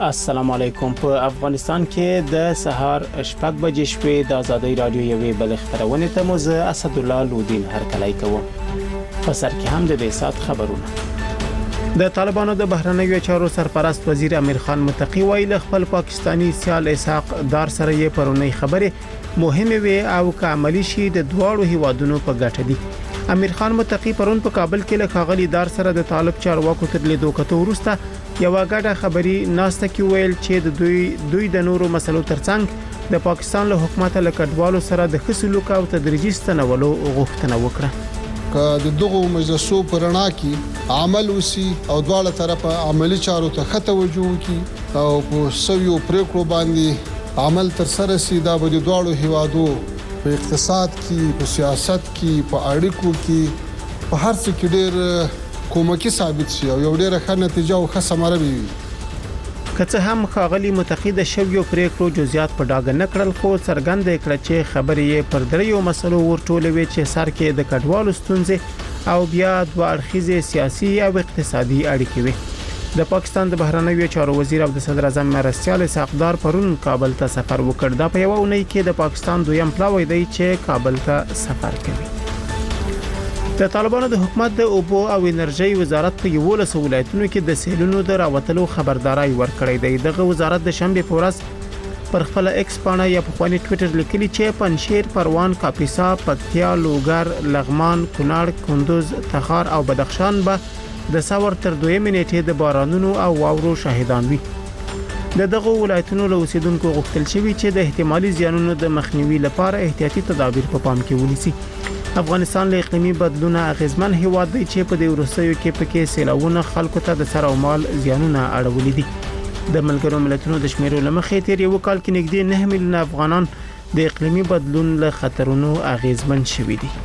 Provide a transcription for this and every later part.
السلام علیکم. په افغانستان کې د سهار شپږ بجې شپې د ازادۍ رادیو یوې بل خبرونه ته مو زه اسد الله لودین هرکلی کوم. په سر کې هم د دې سات خبرونه. د طالبانو د بهرنیو چارو سرپرست وزیر امیر خان متقی ویل خپل پاکستانی سیال اسحاق دار سره یې پرونی خبره مهمه وي او کاملی شي د دواړو هیوادونو په ګټه دي. امیر خان متقی پرون په کابل کې له خاغلی دار سره د طالب چارواکو تر لیدو کته ورسته یو غاډه خبري ناسته کې ویل چې د دوی د نورو مسلو ترڅنګ د پاکستان له حکومت له کډوالو سره د خصلوک او تدریجي ستنولو غوښتنه وکړه. که د دغه مجلسو پرنا کې عمل وسی او دواړه طرفه عملی چارو ته خطه وجو کی او په سویو پریکړو باندې عمل تر سره سي دا به د دواړو هیوادو په اقتصاد کې، په سیاست کې، په اړیکو کې، په هر څه کې ډېر کومکی ثابت شي او یو ډېر ښه نتیجه او ښه ثمره وي. که څه هم خاغلی متقی د شویو پریکړو جزئیات په ډاګه نکړل خو څرګند کړ چې خبرې یې پر دریو مسلو ورټولوي چې سر کې د کډوالو ستونزې او بیا د اړخیزه سیاسي او اقتصادي اړیکې وي. د پاکستان د بهرنیو چارو وزیر او د صدر اعظم مرستيال اسحاق دار پرون کابل ته سفر وکړ. دا په یو اونۍ کې د پاکستان دویم پلاوی دی چې کابل ته سفر کوي. د طالبانو د حکومت د اوبو او انرژي وزارت په 11 ولایتونو کې د سیلونو د راوتلو خبرداري ورکړې ده. دغه وزارت د شنبه په ورځ پر خپل ایکس پاڼه یا په خواني ټوئیټر لیکلي چې پنشیر، پروان، کاپیسا، پکتیا، لوګر، لغمان، کونړ، کندوز، تخار او بدخشان به د ساور تر 2 نیټې د بارانونو او واورو شاهدان وي. دغه ولایتونو له اوسیدونکو غوښتل شوی چې د احتمالي زیانونو د مخنیوي لپاره احتیاطي تدابیر په پام کې ونیسي. افغانستان له اقلیمي بدلون اغیزمن هیواد دی چې په دې ورسېو کې پکې سیلاوونه خلکو ته د سر او مال زیانونه اړولې دي. د ملګرو ملتونو د شمیرو لمخې تیر یو کال کې نږدې 9 میلیون افغانان د اقلیمي بدلون له خطرونو اغیزمن شوي دي.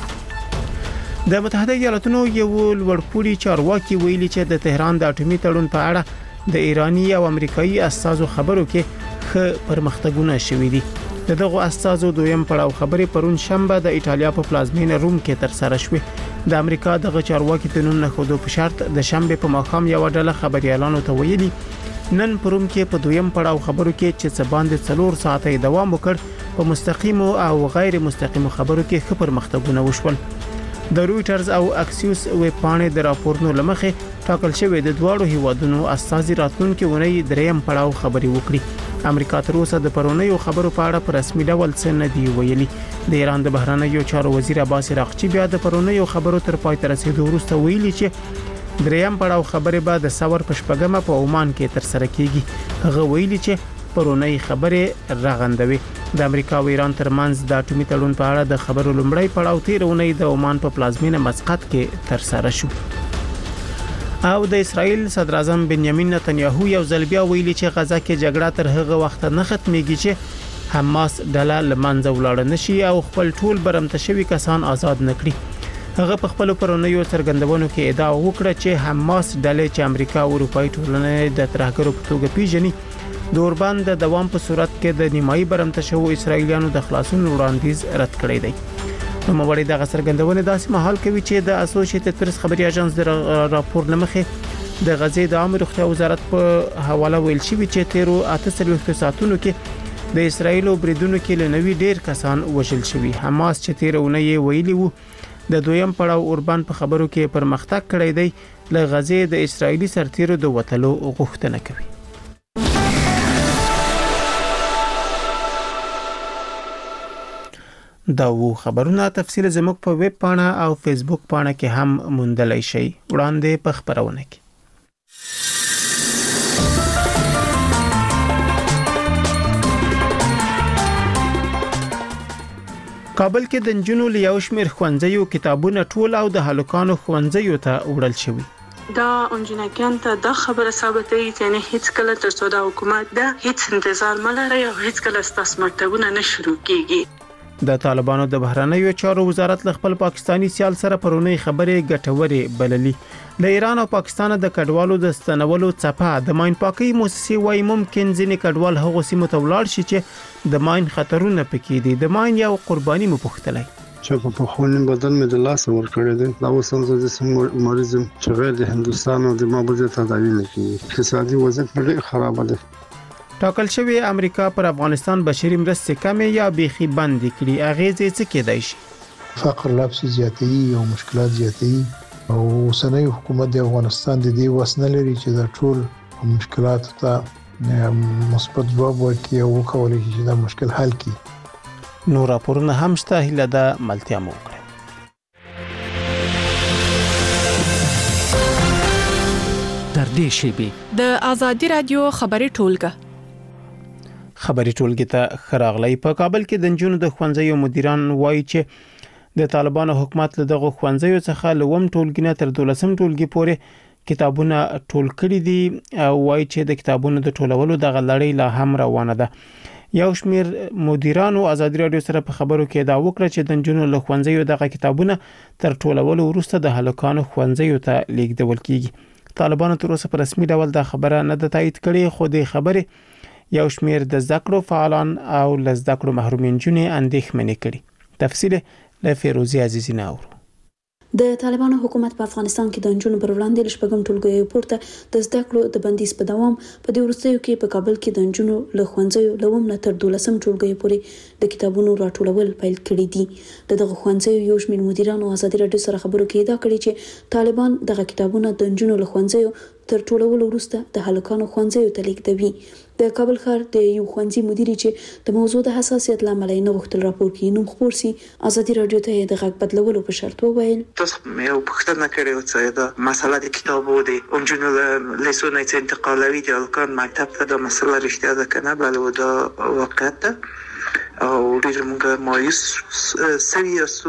د متحده ایالاتونو یو لوړپوړي چارواکي ویلي چې د تهران د اټومي تړون په اړه د ایرانی او امریکایي اساسو خبرو کې ښه پرمختګونه شوي دي. دغه اساسو دویم پړاو خبرې پرون شنبه د ایتالیا په پلازمینه روم کې تر سره شوې. د امریکا دغه چارواکي تنون نه خودو په شرط د شنبه په ماښام یو ډله خبريالانو ته ویلي نن پروم کې په دویم پړاو خبرو کې چې څه باندې 4 ساعته دوام وکړ په مستقیم او غیر مستقیم خبرو کې ښه پرمختګونه وشول. د رويټرز او اکسیوس ویب پاڼې د راپورونو لمخې ټاکل شوی د دواړو هیوادونو استازي راتلونکي ونی دریم پړاو خبري وکړي. امریکا تر اوسه د پرونیو خبرو په اړه په رسمي ډول څه نه دی ویلي. د ایران د بهرنیو چارو وزیر عباس راغچی بیا د پرونیو خبرو تر پای ته رسیدو وروسته ویلي چې دریم پړاو خبره به د ساور په شپږمه په عمان کې تر سره کیږي. هغه ویلي چې پرونی خبره رغندوي. د امریکا او ایران ترمنځ د اټومي تړون په اړه د خبرو لومړی پړاو تیرونی د عمان په پلازمینه مسقط کې تر سره شو. او د اسرائیل صدر اعظم بنیامین نتنیاهو یو ځل بیا ویلي چې غزا کې جګړه تر هغه وخت نه ختميږي چې حماس ډله لمنځه ولاړ نشي او خپل ټول برمته شوی کسان آزاد نکړي. هغه په خپل پرونیو څرګندونو کې ادعا وکړه چې حماس ډلې چې امریکا او اروپאי ټولنې د ترهګرو په توګه پیژني د اوربان د دوام په صورت کې د نیمایي برمته شو اسرایلیانو د خلاصون وړاندیز رد کړی دی. نو موري د څرګندونې داسې مهال کوي چې د اسوسییټډ پریس خبري اژانس د راپور لمخې د غزې د عامه روغتیا وزارت په حواله ویل شوی چې 13 ساعتونو کې د اسرایل بریدونو کې لنوي ډیر کسان وژل شوي. حماس چې 13 ویلي وو د دویم پړاو اوربان په خبرو کې پرمختګ کړی دی. له غزې د اسرایلی سرتیرو د وټلو غوښتنه کوي. دا وو خبرونه تفصیل زموږ په ویب پاڼه او فیسبوک پاڼه کې هم موندلای شئ. وړاندې په خبرونه کې کابل کې د نجونو لیاو شمیر خوانځيو کتابونه ټول او د هلکانو خوانځيو ته وړل شوی. دا انجنیکان ته د خبره ثابتوي چې نه هیڅ کله تر څو د حکومت د هیڅ انتظار ملري او هیڅ کله ستاسو مکتبونه نه شروع کیږي. د طالبانو د بهرنیو چارو وزارت له خپل پاکستانی سیال سره پرونی خبرې ګټورې بللي. د ایران او پاکستان د کډوالو د ستنولو څپه د ماین پاکي موسسې وای ممکن ځینې کډوال هغه سیمه ته ولاړ شي چې د ماین خطرونه پکې دي. د ماین یو قرباني مو پوښتلای چې په خوني بدن مې د لاس ور کړی دی دا اوس هم د سم مریضم چې غیر د هندستان او د مابوزه تداوی نه کوي اقتصادي وضعیت ډېر خراب دی. ټاکل شوی امریکا پر افغانستان بشري مرستې کمې یا بيخي بند کړي اغیزې څه کېدای شي؟ فقر لابس زیاتې او مشکلات زیاتې او اوسنۍ حکومت د افغانستان د دې وسنه لري چې د ټول مشکلات ته مثبت ځواب ورکړي او وکولای شي چې دا مشکل حل کړي. نور راپورونه هم شته هله د ملتیا مو کړ. تر دې شیبې د ازادي رادیو خبري ټولګه خبري ټولګه ته خراغلی په کابل کې د جنونو د خوانځي مدیران وایي چې د طالبانو حکومت له دغه خوانځي څخه لوم ټولګینه تر 12م ټولګي پورې کتابونه ټول کړي دي او وایي چې د کتابونو د ټولولو د غلړۍ لا هم روانه ده. یو شمیر مدیرانو ازادي رادیو سره په خبرو کې دا وکړه چې د جنونو له خوانځي دغه کتابونه تر ټولولو وروسته د هلکانو خوانځي ته لیږدول کیږي. طالبانو تر اوسه په رسمي ډول دا خبره نه ده تایید کړې خو د خبره یو شمیر د ذکر فعالان او ل ذکر محرومین جنې اندېښمنې کړي. تفصیل له فیروزی عزیزی ناور. د طالبانو حکومت په افغانستان کې د جنونو پر وړاندې لشپږم ټولګي پورته د زده کړو د بندیز په دوام په دې وروستیو کې په کابل کې د جنونو له خوانځیو لوم نه تر 12م ټولګي پورې د کتابونو راټولول پیل کړي دي. دغه خوانځیو یو شمېر مدیرانو ازادي رادیو سره خبرو کې دا کړی چې طالبان دغه کتابونه د جنونو له خوانځیو تر ټولولو وروسته د هلکانو خوانځیو ته لیږدوي. د کابل ښار د یو خوانځي مدیر چې د موضوع د حساسیت لامل نه غوښتل راپور کې نوم خپور سي ازادي رادیو ته د غږ بدلولو په شرط وویل تاسو یو پوښتنه کړې و چې دا مسله د کتابو د اونجنو لیسونه چې انتقالوي د الکان مکتب ته د مسله رښتیا ده کنه بل دا واقعیت ده او ډېر موږ مایوس سوي یاستو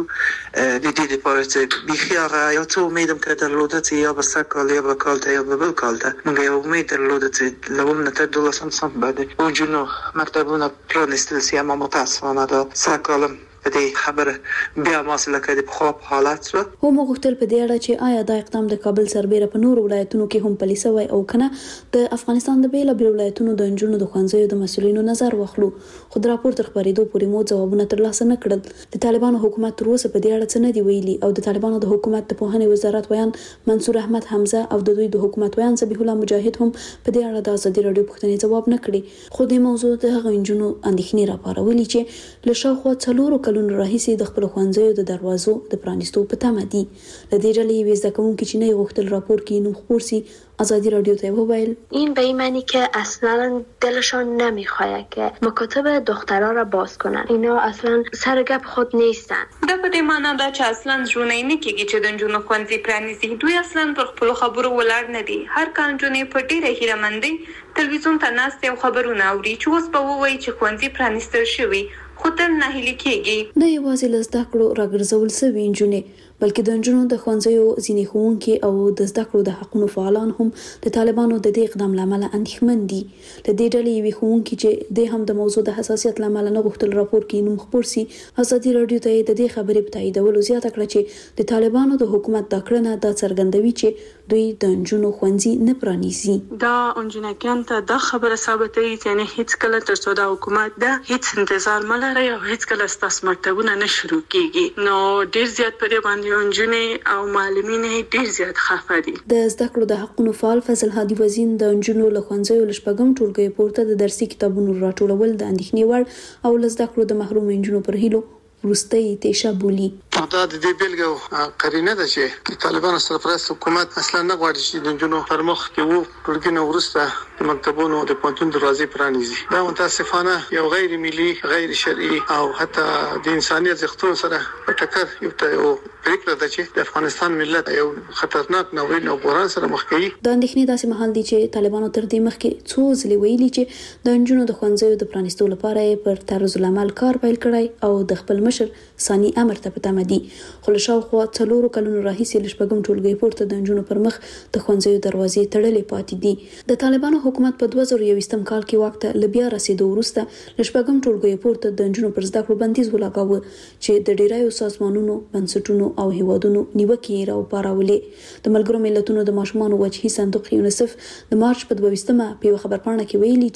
د دې لپاره چې بيخي هغه یو څه امیدم کړه درلوده چې یا به سکال یا به کال ته یا به بل کال ته موږ یو امید درلوده چې لوم نه تر 12 سم باندې اونجنو مکتبونه پرانستل سي اما متاسفانه دا سکالم په دې خبره بیا ماسله کې د خو حالات سو هم غوښتل په دې اړه چې آیا دا اقدام د کابل سربېره په نور ولایتونو کې هم پلي شوی او کنه د افغانستان د بیلابیل ولایتونو د جنونو د خوانځیو د مسولینو نظر واخلو. خو د راپور تر خبرېدو پورې مو ځوابونه ترلاسه نه کړل. د طالبانو حکومت تر اوسه په دې اړه څه نه دی ویلي او د طالبانو د حکومت د پوهنې وزارت ویان منصور احمد حمزه او د دوی د حکومت ویان ذبیح الله مجاهد هم په دې اړه د ازادي رادیو پوښتنې ځواب نه کړي. خو د موضوع د هغه جنونو اندېښنې راپارولې چې له شاوخوا 4 کلونو راهیسې د خپل خوانځیو د دروازو د پرانیستو په تمه دي. له دې ډلې یوې زده کوونکې چې نه غوښتل راپور کې نوم خپور سي ازادی رادیو ته وویل این به این معنی که اصلا دلشان نمیخواد که مکاتب دخترها را باز کنن. اینا اصلا سر گپ خود نیستن. دا په دې معنی دا چې اصلا ژوندۍ نه کېږي چې د جنونو خوانځي پرانیزي. دوی اصلا پر خپل خبرو ولاړ نه دي. هر کال جنې په ډېره هیرمندۍ تلویزیون ته ناست او خبرونه اوري چې اوس به وایي چې خوانځي پرانیستل شوی خو تل نه هلي کېږي. نه یوازې له زده کړو راګرځول شوي نجونې بلکې د نجونو د ښوونځیو ځینې ښوونکي او د زده کړو د حقونو فعالان هم د طالبانو د دې اقدام لامل اندېښمن دي. له دې ډلې یوې ښوونکي چې د هم د موضوع د حساسیت لامل نه غوښتل راپور کې نوم خپور سي ازادي رادیو ته د دې خبرې په تاییدولو زیاته کړه چې د طالبانو د حکومت دا کړنه دا څرګندوي چې دوی د نجونو ښوونځي نه پرانیزي. دا انجنیکان ته د خبره ثابتوي چې هیڅ کله تر څو د حکومت د هیڅ انتظار ملره او هیڅ کله ستاسو مکتبونه نه شروع کیږي. نو ډیر زیات په دې باندې انجنې او معلمین ډیر زیات خفه دي. د زده کړو د حقونو فعال فضل هادي وزین د انجنونو له ښوونځیو له شپږم ټولګي پورته د درسي کتابونو راټولول د اندېښنې وړ او له زده کړو د محروم انجنونو پر هیلو وروستۍ تیشه بولی. دا د دې بیلګه قرینه ده چې طالبانو سرپرست حکومت اصلا نه غواړي چې د جنونو پر مخ کې وو ټولګي نو ورسته د مکتبونو د پونتون دروازې پرانیزي. دا متاسفانه یو غیر ملي غیر شرعي او حتی د انساني ارزښتونو سره په ټکر یو پریکړه ده چې د افغانستان ملت یو خطرناک ناورین او بحران سره مخ کوي. د اندېښنې داسې مهال دی چې طالبانو تر دې مخکې څو ځلې ویلي چې د انجونو د ښوونځیو د پرانیستو لپاره پر طرز العمل کار پیل کړی او د خپل مشر ثاني امر ته پته مدي. خو له شاوخوا 4 کلونو راهیسې له شپږم ټولګي پورته د انجونو پر مخ د ښوونځیو دروازې تړلې پاتې دي. د طالبانو حکومت په 2021 کال کې وخت له بیا رسیدو وروسته له شپږم ټولګي پورته د انجونو پر زده کړو بندیز ولګاوه چې د ډیرایو سازمانونو بنسټونو او هیوادونو نیوکې راوپارولې. د ملګرو ملتونو د ماشومانو وجهي صندوق یونیسف د مارچ په 22مه په خبرپاڼه کې ویلي چې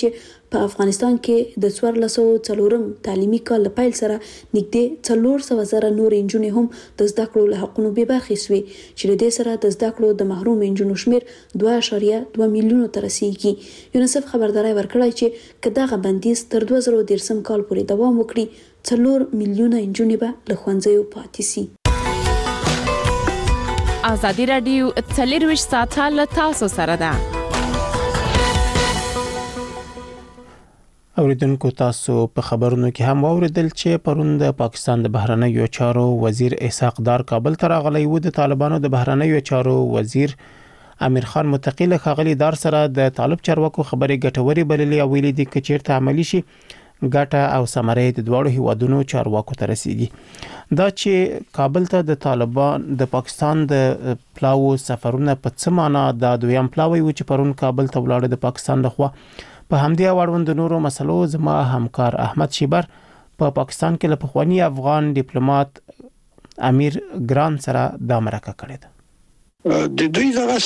په افغانستان کې د 1404 تعلیمي کال له پیل سره نږدې 400,000 نور انجونې هم د زده کړو له حقونو بې برخې شوې چې د دې سره د زده کړو د محروم انجونو شمیر 2.2 میلیونو ته رسیږي. یونیسف خبرداري ورکړه چې کداغه بندیز تر 2013 کال پورې دوام وکړي 4 میلیونه انجونې به له ښوونځیو پاتې سي. ازادي رادیو 24 ساعته له تاسو سره ده. اوریدونکو تاسو په خبرونو کې هم اوریدل چې پرون د پاکستان د بهرنیو چارو وزیر اسحاق دار کابل ته راغلی و. د طالبانو د بهرنیو چارو وزیر امیر خان متقی له ښاغلي دار سره د طالب چارواکو خبرې ګټورې بللې او ویلي دي چې چیرته عملی شي ګټه او ثمره د دواړو هیوادونو چارواکو ته رسیږي. دا چې کابل ته د طالبان د پاکستان د پلاو سفرونه په څه معنا د دویم پلاوی و چې پرون کابل ته ولاړ د پاکستان لخوا په همدې اړوند نورو مسلو زما همکار احمد شیبر په پاکستان کې له پخوانی افغان ډیپلوماټ امیر ګران سره د مرکه کړې ده. د دوی دغه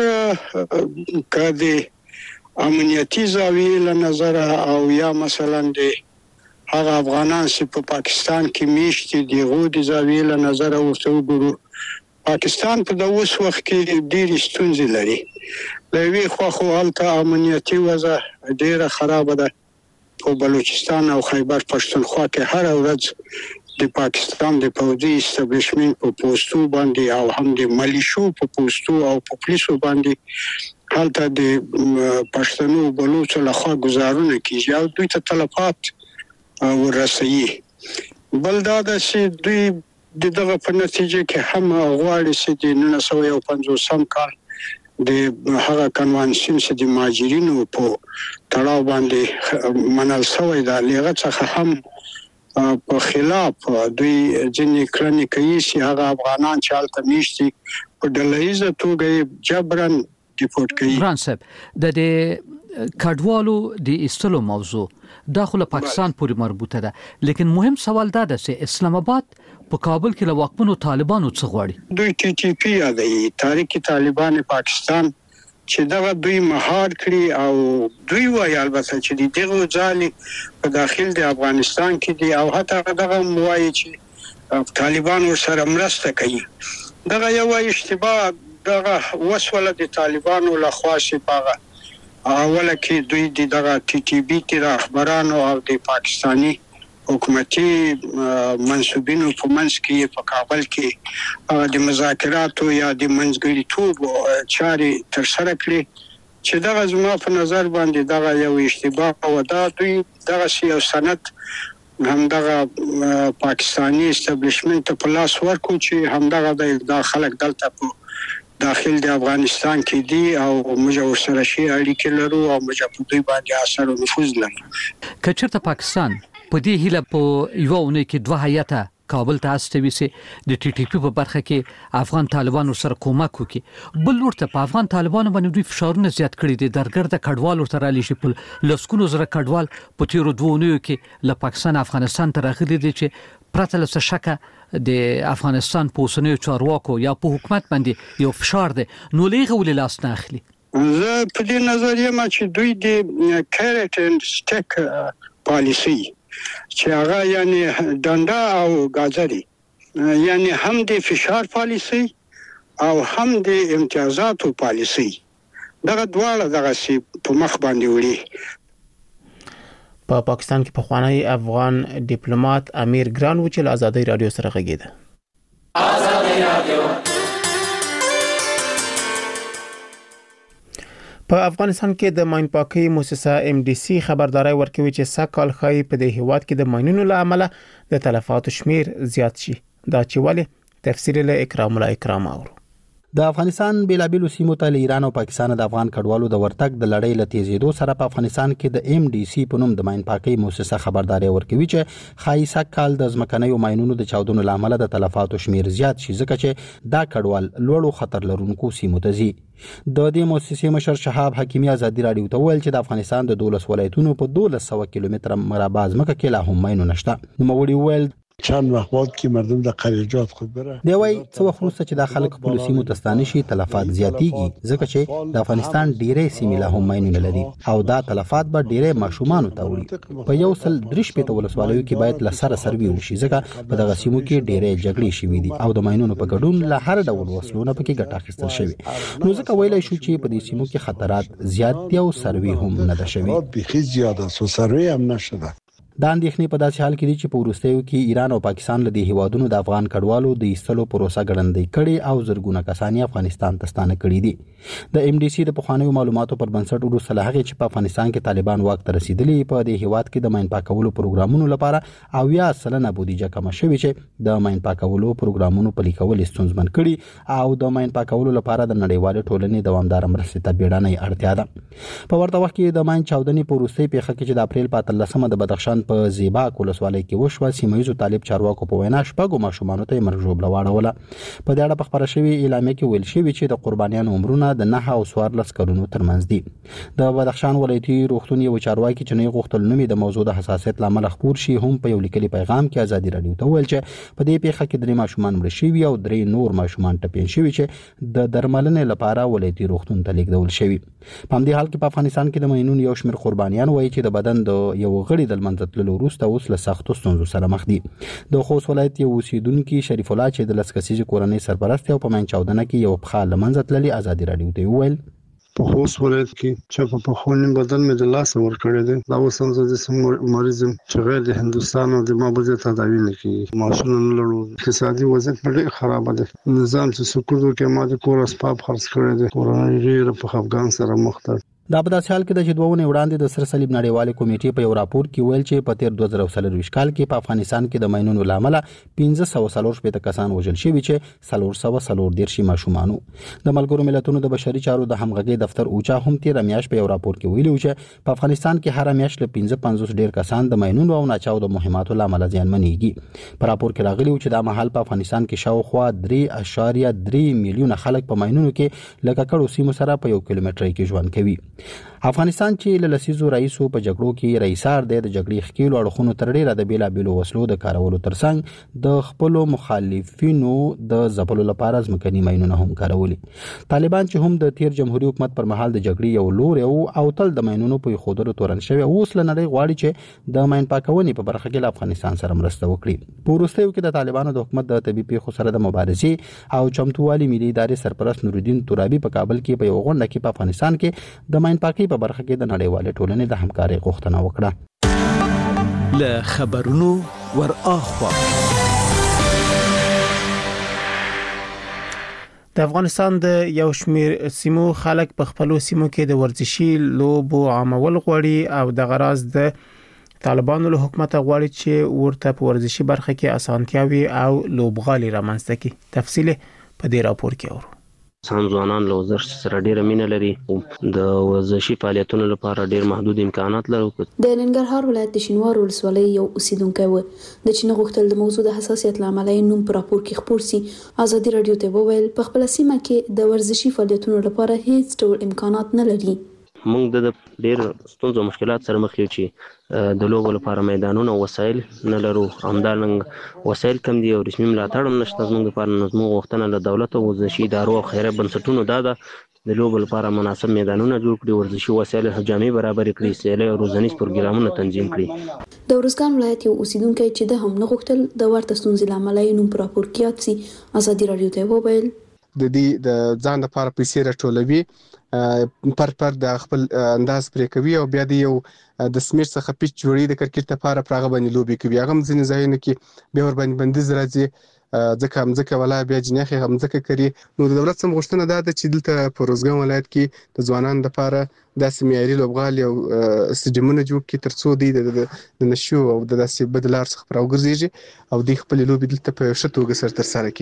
سفر کدي امنیتی زاویه له نظر او یا مثلا د هغه افغانان چې په پاکستان کې میشتي دی غو د زاویه له نظر ورته وګورو. پاکستان په د اوس وخت کې ډېر ستونزې لري. لوي خو حالته امنیتی وضع ډېره خراب ده. په بلوچستان او خیبر پښتونخوا کې هر ورځ د پاکستان د پوځي استابلیشمنت په پوسټو باندې او هم د ملیشو په پوسټو او په پولیسو باندې حالته د پښتنو بلوچو لخوا گزارونه کیږي او دوی ته تلفات ورسوي. بل دا چې دوی دغه په نتیجه کې هم غواړي چې د 1950 کال د هغه کنوانسیون چې د مهاجرینو په تړاو باندې منل شوی دا لغه څخه هم په خلاف دوی ځینې کړنې کوي چې هغه افغانان چې هلته میشتي په ډلهیزه توګه جبرن ګران صاحب د کډوالو د استلو موضوع داخله پاکستان پورې مربوطه ده، لیکن مهم سوال دا ده چې اسلام آباد په کابل کې له واکمنو طالبانو څخه غواړي. دوی ټي ټي پی یادوي تاریخي طالبان پاکستان چې دا دوی مهار کړی او دوی وایي البته چې دغه ځالي په داخل د افغانستان کې دي او حتی دغه موایي چې طالبان سره مرسته کوي. دغه یو اشتباه دغه وسوله د طالبانو لخوا شپه اوله کې دوی دغه ټي ټي بي کې د خبرانو او د پاکستانی حکومتي منسوبینو په منځ کې په کابل کې د مذاکراتو یا د منځګړیتوب چارې تر سره کړې چې دغه زما په نظر باندې دغه یو اشتباه او دا دوی دغه یو سند هم دغه پاکستانی استابلیشمنت په لاس ورکو چې هم دغه د خلک دلته په داخل د افغانستان کې دي او موږ سره شي اړیکې لرو او موږ په دوی باندې اثر او نفوذ لرو. کچرته پاکستان په دې هیله په یو ونه کې دوه هیاته کابل ته استوي سي د ټي ټي پی په برخه کې افغان طالبانو سره کومک وکي. بل ورته په افغان طالبانو باندې دوی فشارونه زیات کړي دي. درګرد کډوال ورته رالي شي په لسکونو زره کډوال په تیرو دوونیو کې له پاکستان افغانستان ته راغلي دي چې پرته له شکه د افغانستان په اوسنیو چارواکو یا په حکومت باندې یو فشار دی نو لغه ولې لاس نه اخلي. زه په دې نظر یم چې دوی د کیرټ اند سټیک پالیسی چې هغه یعنی دنده او گازري یعنی هم د فشار پالیسی او هم د امتیازاتو پالیسی دغه دواړه دغه سي په مخ باندې وړي. په پاکستان کې پخوانی افغان ډیپلوماټ امیر ګران و چې له آزادۍ رادیو سره غږیده. آزادۍ رادیو په افغانستان کې د ماین پاکي مؤسسه ام ډي سي خبرداري ورکوي چې سکهال خای په د هیواد کې د ماینونو له امله د تلفاتو شمیر زیات شي. دا چې ولې تفصیل له اکرام الله اکرام اورو. د افغانستان بیلابیلو سیمو ته ایران او پاکستان د افغان کډوالو د ورتګ د لړۍ له تیزېدو سره په افغانستان کې د ام ډي سي په نوم د ماین پاکي مؤسسه خبرداري ورکوي چې خایسه کال د ځمکنیو ماینونو د چاودنو لامل د تلفاتو شمیر زیات شي ځکه چې دا کډوال لوړو خطر لرونکو سیمو ته ځي. د دې مؤسسې مشر شهاب حکیمی ازادي رادیو ته ویل چې د افغانستان د 12 ولایتونو په 1200 کیلومتره مربع ځمکه کې لا هم ماینونه نشته. نو وړي ویل چند وقت بعد که مردم د خلیجات خود بره دی وای څو وخت وروسته چې د خلک خپل سیمو ته ستانه شي تلفات زیاتیږي ځکه چې د افغانستان ډیرې سیمې له هم ماینونه لري او دا تلفات به ډیرې ماشومان ته وړي په یو سل درش په ولسوالیو کې باید له سره سروي وشي ځکه په دغه سیمو کې ډیرې جګړې شوې دي او د ماینونو په ګډون له هر ډول وسلو نه پکې ګټه اخیستل شوې نو ځکه ویلای شو چې په دې سیمو کې خطرات زیات دي او سروي هم نه ده شوې بخي زیاده سو سروي هم نشده دا اندېښنې په داسې حال کې دي چې په وروستیو کې ایران او پاکستان له دې هیوادونو د افغان کډوالو د ایستلو پروسه ګړندۍ کړې او زرګونه کسان افغانستان ته ستانه کړي دي د ام ډي سي د پخوانیو معلوماتو پر بنسټ وروسته له هغې چې په افغانستان کې طالبان واک ته رسیدلي په دې هیواد کې د ماین پاکولو پروګرامونو لپاره 80% بودیجه کمه شوې چې د ماین پاکولو پروګرامونو پلي کول ستونزمن کړي او د ماین پاکولو لپاره د نړیوالې ټولنې دوامداره مرستې ته بیړنۍ اړتیا ده په ورته وخت کې د ماین چاودنې په وروستۍ پیښه کې چې د اپریل په 13مه د بدخشان په زیباک ولسوالۍ کې وشوه سیمه‌ییزو طالب چارواکو په وینا شپږو ماشومانو ته مرګ ژوبله واړوله په دې اړه په خبره شوې اعلامیه کې ویل شوی چې د قربانیانو عمرونه د 9 او 14 کلونو ترمنځ دي د بدخشان ولایتي روغتون یو چارواکي چې نه غوښتل نومي د موضوع د حساسیت لامل خبر شي هم په یو لیکلي پیغام کې ازادي رادیو ته ویل چې په دې پیښه کې 3 ماشومان مړ شوي او 3 نور ماشومان ټپین شوي چې د درملنې لپاره ولایتي روغتون ته لیږدول شوي په همدې حال کې په افغانستان کې د ماینونو یو شمېر قربانیان وایي چې د بدن د یو غړي د لمنځه تللو وروسته اوس له سختو ستونزو سره مخ دي د خوست ولایت یو اوسیدونکي شریف الله چې د لسکسیزي کورنۍ سرپرست او په ماین چاودنه کې یو پخا لمنځه تللي ازادي رادیو ته ویل په خوست ولایت کې چې په خونین بدن مې د لاس ور کړی دی دا اوس هم د سم مریض چې غیر د هندستان او د مابوزه تداوی نه کوي ماشوم نه لرو اقتصادي وضعیت ډېر خراب دی نظام چې سکوتو کې ماده کور اسباب خرڅ کړی دی کورونه ډېر په افغان سره مخ ده دا په داسې حال کې د چې دوه وړاندې د سر صلیب نړیوالې کمیټې په یو راپور کې ویل چې په تیر 2023 کال کې په افغانستان کې د ماینونو لامل 1540 کسان وژل شوي چې 440 ماشومان د ملګرو ملتونو د بشري چارو د همغږي دفتر اوچا هم تیر میاشت په یو راپور کې ویلي چې په افغانستان کې هر میاشت له 15 ډیر کسان د ماینونو او ناچاو د مهماتو لامل زیانمنېږي په راپور کې راغلي چې د مهال په افغانستان کې شاوخوا 3.3 میلیونه خلک په ماینونو کې لکه کډو سیمو سره په 1 کیلومتر کې ژوند کوي افغانستان چې له لسیزو رئیسو په جګړو کې رئیسار د جګړې خکیلو اړخونو تر ډیره د بیلابیلو وسلو د کارولو ترڅنګ د خپل مخالفینو د ځپلو لپاره ځمکني ماینونه هم کارولي طالبان چې هم د تیر جمهوریت حکومت پر مهال د جګړې یو لور او تل د ماینونو په خودرو تورن شوی اوس له نړۍ غواړي چې د ماین پاکونې په برخه کې له افغانستان سره مرسته وکړي په وروستیو کې د طالبانو د حکومت د طبي پیښو سره د مبارزې او چمتووالي ملي ادارې سرپرست نورالدین ترابي په کابل کې په یو غونډه کې په افغانستان کې د ماین پاکي په برخه کې د نړیوالې ټولنې د همکارۍ غوښتنه وکړه له خبرونو ور اخوا د افغانستان د یو شمېر سیمو خلک په خپلو سیمو کې د ورزشي لوبو عامول غواړي او د غراض د طالبانو له حکومت غواړي چې ورته په ورزشي برخه کې اسانتیاوي او لوبغالي رامنځته کړي تفصیل په دې راپور کې اورو ځوانان له ورزش سره ډېر مینه لري د ورزشي فعالیتونو لپاره ډېر محدود امکانات لري د ننګرهار ولایت د شینوار ولسوالۍ یو اوسیدونکی و د چین غوښتل د موضوع د حساسیت لامل نوم پر راپور کې خبر سي ازادي رادیو ته وویل په خپل سیمه کې د ورزشي فعالیتونو لپاره هیڅ ډول امکانات نه لري موږ د ډېر ستونزو مشکلات سره مخ یو چې د لوبو لپاره میدانونه او وسایل نه لرو همدارنګه وسایل کم دي او رسمي ملاتړ هم نشته زموږ لپاره نظم غوښتنه له دولت او ورزشي ادارو او خیریه بنسټونو ده د لوبو لپاره مناسب میدانونه جوړ کړي ورزشي وسایل جامع برابر کړي سیالي او روزنیز پروګرامونه تنظیم کړي د ورزګان ولایت یو اوسیدونکی چې د هم نه غوښتل د ورته ستونزې لامل یې نوم پر راپور کې یاد سي ازادي رادیو ته وویل د دې د ځان لپاره پیسې راټولوي پر د خپل انداز پرې کوي او بیا د یو د سمیر څخه پیچ جوړي د کرکټ لپاره پراغه باندې لوبي کوي هغه ځینې ځایونه کې به ور باندې بندیز راځي ځکه ولا بیا جنخه هم ځکه کوي نو د دولت سم غوښتنه ده چې دلته په روزګان ولایت کې د ځوانانو لپاره د سیمایي لوبغالي او سټډیمونه جوړ کړي ترڅو د نشو او د داسې بدلار څخه راوګرځي او د خپل لوبي دلته په شتوګه سره تر سره کړي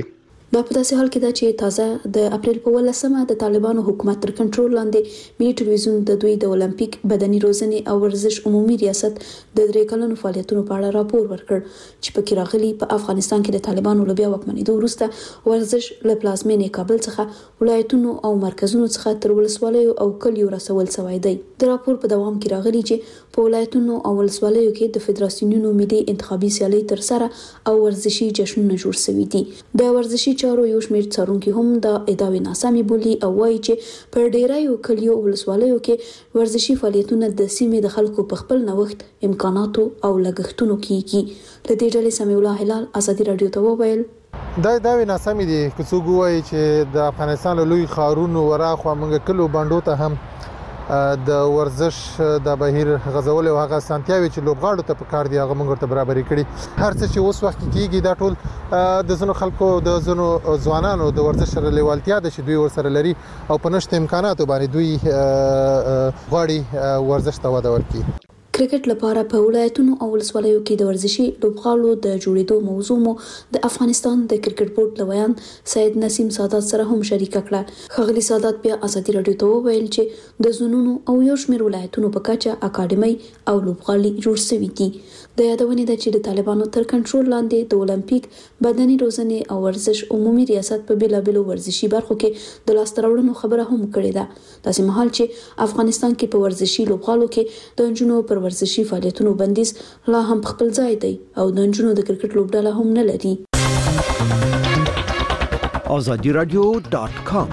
دا په داسې حال کې ده چې تازه د اپریل په 18مه د طالبانو حکومت تر کنټرول لاندې ملي ټلویزیون د دوی د اولمپیک بدني روزنې او ورزش عمومي ریاست د 3 کلونو فعالیتونو په اړه راپور ورکړ چې پکې راغلي په افغانستان کې د طالبانو له بیا واکمنېدو وروسته ورزش له پلازمینې کابل څخه ولایتونو او مرکزونو څخه تر ولسوالیو او کلیو رسول شوی دی. د راپور په دوام کې راغلي چې په ولایتونو او ولسوالیو کې د فدراسیونونو ملي انتخابي سیالۍ تر سره او ورزشي جشنونه جوړ شوي دي. د ورزشي چارو یو شمېر څارونکي هم د ادعاوې ناسمې بولي او وایي چې په ډیرایو کلیو ولسوالیو کې ورزشي فعالیتونه د سیمې د خلکو په خپل نوښت امکاناتو او لګښتونو کېږي. له دې ډلې سمیع الله هلال ازادي رادیو ته وویل دا ناسمې دي که څوک وایي چې د افغانستان له لوی ښارونو وراخوا موږ کلو بانډو ته هم د ورزش د بهیر غزول او هغه سانتیاوي چې لوبغاړو ته په کار دی هغه موږ ته برابرۍ کړي. هر څه چې اوس وخت کېږي دا ټول د زنو خلکو د زنو ځوانانو د ورزش سره لیوالتیا ده چې دوی ورسره لري او په نشته امکاناتو باندې دوی غواړي ورزش ته وده ورکړي. کرکټ لپاره په ولایتونو او ولسوالیو کې د ورزشي لوبغاړو د جوړېدو موضوع مو د افغانستان د کرکټ بورډ لویان سید نسیم سادات سره هم شریک کړه. خغلی سادات بیا ازادي رادیو ته وویل چې د زونونو او یو شمېر ولایتونو په کچه اکاډمي او لوبغالي جوړ شوي دي. د یادونې ده چې د طالبانو تر کنټرول لاندې د اولمپیک بدني روزنې او ورزش عمومي ریاست په بیلابیلو ورزشي برخو کې د لاسته راوړنو خبره هم کړې ده. داسې مهال چې افغانستان کې په ورزشي لوبغالو کې د نجونو پر ورزشي فعالیتونو بندیز لا هم خپل ځای دی او د نجونو د کرکټ لوبډله هم نه لري. azadiradio.com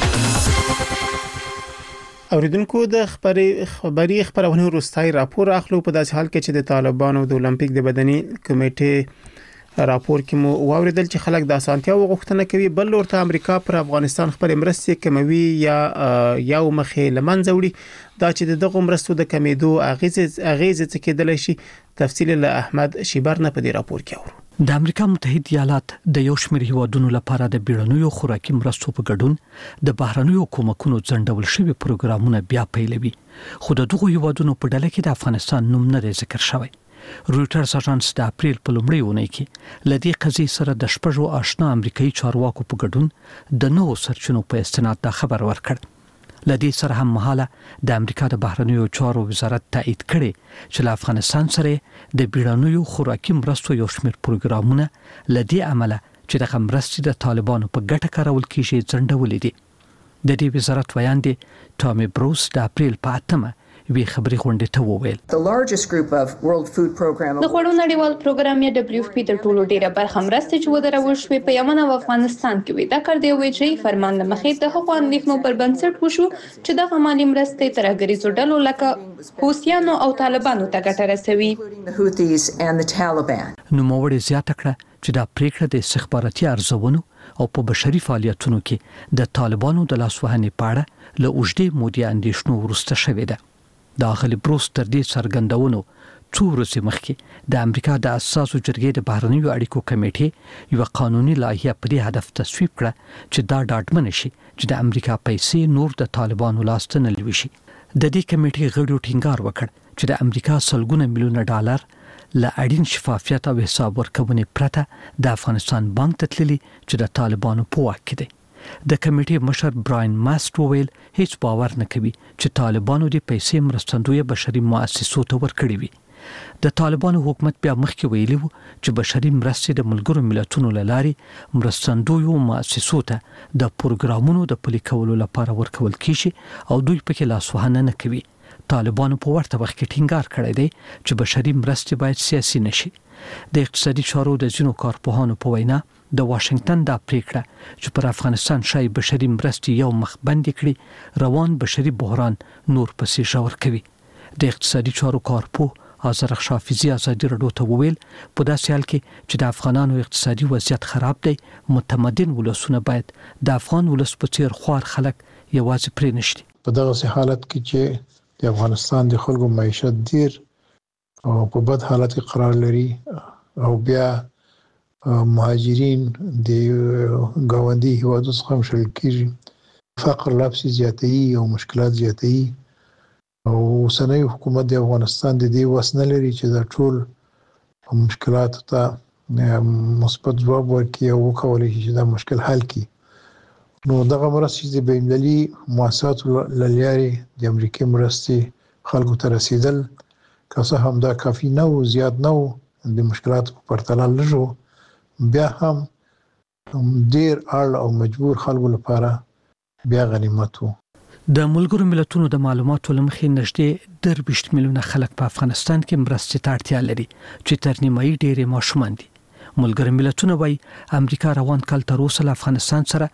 اوریدونکو د خبري خبرونه وروستای راپور اخلو په داسې حال کې چې د طالبانو د اولمپیک د بدني کمیټې راپور کې مو واوریدل چې خلک د اسانتیا وغوښتنه کوي بل ورته امریکا پر افغانستان خپل مرستې کموي یا یو مخې لمنځه وړي دا چې دغه مرستو د کمیدو اغیزه څه کېدل شي. تفصیل له احمد شیبر نه په دې راپور کې اورو. د امریکا متحده ایالات د یو شمېر هیوادونو لپاره د بیړنیو خوراکي مرستو په ګډون د بهرنیو کومکونو ځنډول شوی پروګرامونه بیا پیلوي. خو د دغه هیوادونو په ډله کې د افغانستان نوم نه ذکر شوی. رويټرز اژانس د اپریل په لومړۍ اونۍ کې لدی قضیې سره د شپږو آشنا امریکایي چارواکو په ګډون د نوو سرچینو په استناد دا خبر ورکړ. لدی سره هم مهاله د امریکا د بهرنیو چارو وزارت تایید کړي چې له افغانستان سره د بیړنیو خوراکي مرستو یو شمېر پروګرامونه لدی عمله چې د مرستې د طالبانو په ګټه کارول کیږي ځنډولې دي. د دې وزارت ویان دي ټامي بروس د اپریل په 8مه وی خبري غونډه ته وویل د خوړو نړیوال پروګرام یا WFP د ټولو ډیره برخه مرسته چې ودرول شوې په یمن او افغانستان کې وي. دا کار دی چې فرمان لمخې د حقوقو اندېښنو پر بنسټ وشو چې د مالي مرستې ترګریزو ډلو لکه حوثیانو او طالبانو ته ګټه رسوي. نو موړې زیاته کړه چې دا پریکړه د استخباراتي ارزونو او په بشري فعالیتونو کې د طالبانو د لاسوهنې په اړه له اوږدې مودې اندېښنو وروسته شوې ده. داخلي بروس تر دې څرګندونو څو ورځې مخکې د امریکا د اساسو جرګې د بهرنیو اړیکو کمیټې یو قانوني لایحه په دې هدف تصویب کړه چې دا ډاډمن شي چې د امریکا پیسې نور د طالبانو لاسته نه لوي. د دې کمیټې غړو ټینګار وکړ چې د امریکا سلګونه میلیونه ډالر له اړین شفافیت او حساب ورکونې پرته د افغانستان بانک ته تللي چې د طالبانو په واک کې دی. د کمیټې مشر براین ماست وویل هیڅ باور نه کوي چې طالبانو د پیسې مرستندوی بشري مؤسسو ته ورکړي وي. د طالبانو حکومت بیا مخکې ویلي وو چې بشري مرستې د ملګرو ملتونو له لارې مرستندوی مؤسسو ته د پروګرامونو د پلي کولو لپاره ورکول کیږي او دوی پکې لاسوهنه نه کوي. طالبانو په ورته وخت کې ټینګار کړی دی چې بشري مرستې باید سیاسي نشي. د اقتصادي چارو د ځینو کارپوهانو په وینا د واشنگټن د پریکړه چې پر افغانستان شای بشري مرستې یو مخ بند کړي روان بشري بحران نور پسې ژور کوي. د اقتصادي چارو کارپوه آذر خشافیزی ازادي رادیو ته وویل په داسې حال کې چې د افغانانو اقتصادي وضعیت خراب دی متمدن ولسونه باید د افغان ولس په څیر خوار خلک یوازې پرې نشي. په دغه حالت کې چې د افغانستان د خلکو معیشت ډیر او په بد حالت کې قرار لري او بیا مهاجرین د گاونډي هیوادو څخه هم شړل کیږي. فقر لا پسې زیاتېږي او مشکلات زیاتېږي او اوسنۍ حکومت د افغانستان د دې وس نه لري چې دا ټول مشکلات ته مثبت ځواب ورکړي او وکولای شي چې دا مشکل حل کړي. نو دغه مرستې د بین‌المللي مؤسساتو له لارې د امریکای مرستې خلکو ته رسیدل که څه هم دا کافي نه و، زیات نه و، د مشکلاتو په پرتله لږ و، بیا هم ډیر اړ او مجبور خلکو لپاره بیا غنیمت و. د ملګرو ملتونو د معلوماتو لمخې نږدې 23 میلیونه خلک په افغانستان کې مرستې ته اړتیا لري چې تر نیمایي ډېرې ماشومان دي. ملګرو ملتونو وايي امریکا روان کال تر اوسه له افغانستان سره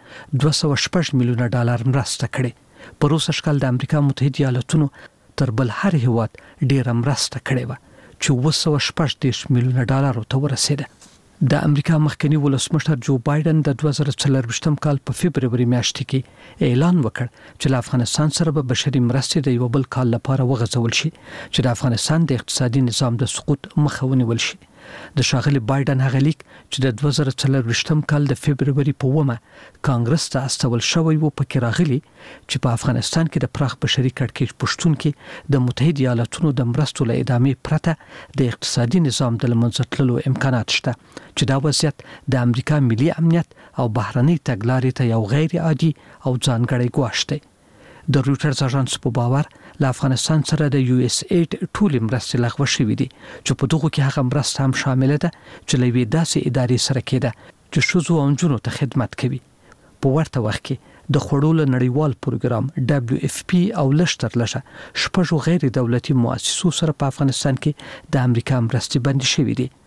206 میلیونه ډالر مرسته کړې. په روسه شکل د امریکا متحده ایالاتونو تر بل هر هیواد ډېر مرسته کړې و چې 216 میلیونه ډالر ته ورسېده. د امریکا مخکنی ولسمشر جو بایدن د 2024 کال په فبرवरी میاشت کې اعلان وکړ چې له افغانستان سره به بشري مرستې د یو بل کال لپاره وغځول شي چې د افغانستان د اقتصادي نظام د سقوط مخه ونیول شي. د شاغلي بایدن هغه لیک چې د 2024 کال د فبرवरी په 1 کانګرس ته استول شوی و پکې راغلی چې په افغانستان کې د پراخ بشري کړکېچ پښتون کې د متحده ایالاتونو د مرستو له ادامې پرته د اقتصادي نظام د لمنځه تللو امکانات شته چې دا وضعیت د امریکا ملي امنیت او بهرنۍ تګلارې ته یو غیر عادي او ځانګړی ګواښ دی. د رويټرز اژانس په باور له افغانستان سره د یو اس ایډ ټول مرستې لغوه شوې دي چې په دغه کې هغه مرسته هم شامل ده چې لوي داسې ادارې سره کېده چې شوزو او جنونو ته خدمت کوي. په ورته وخت کې د خړول نړیوال پروګرام WFP او لشتر لشه شپږ غیر دولتي مؤسسو سره په افغانستان کې د امریکا مرستې بند شوې دي.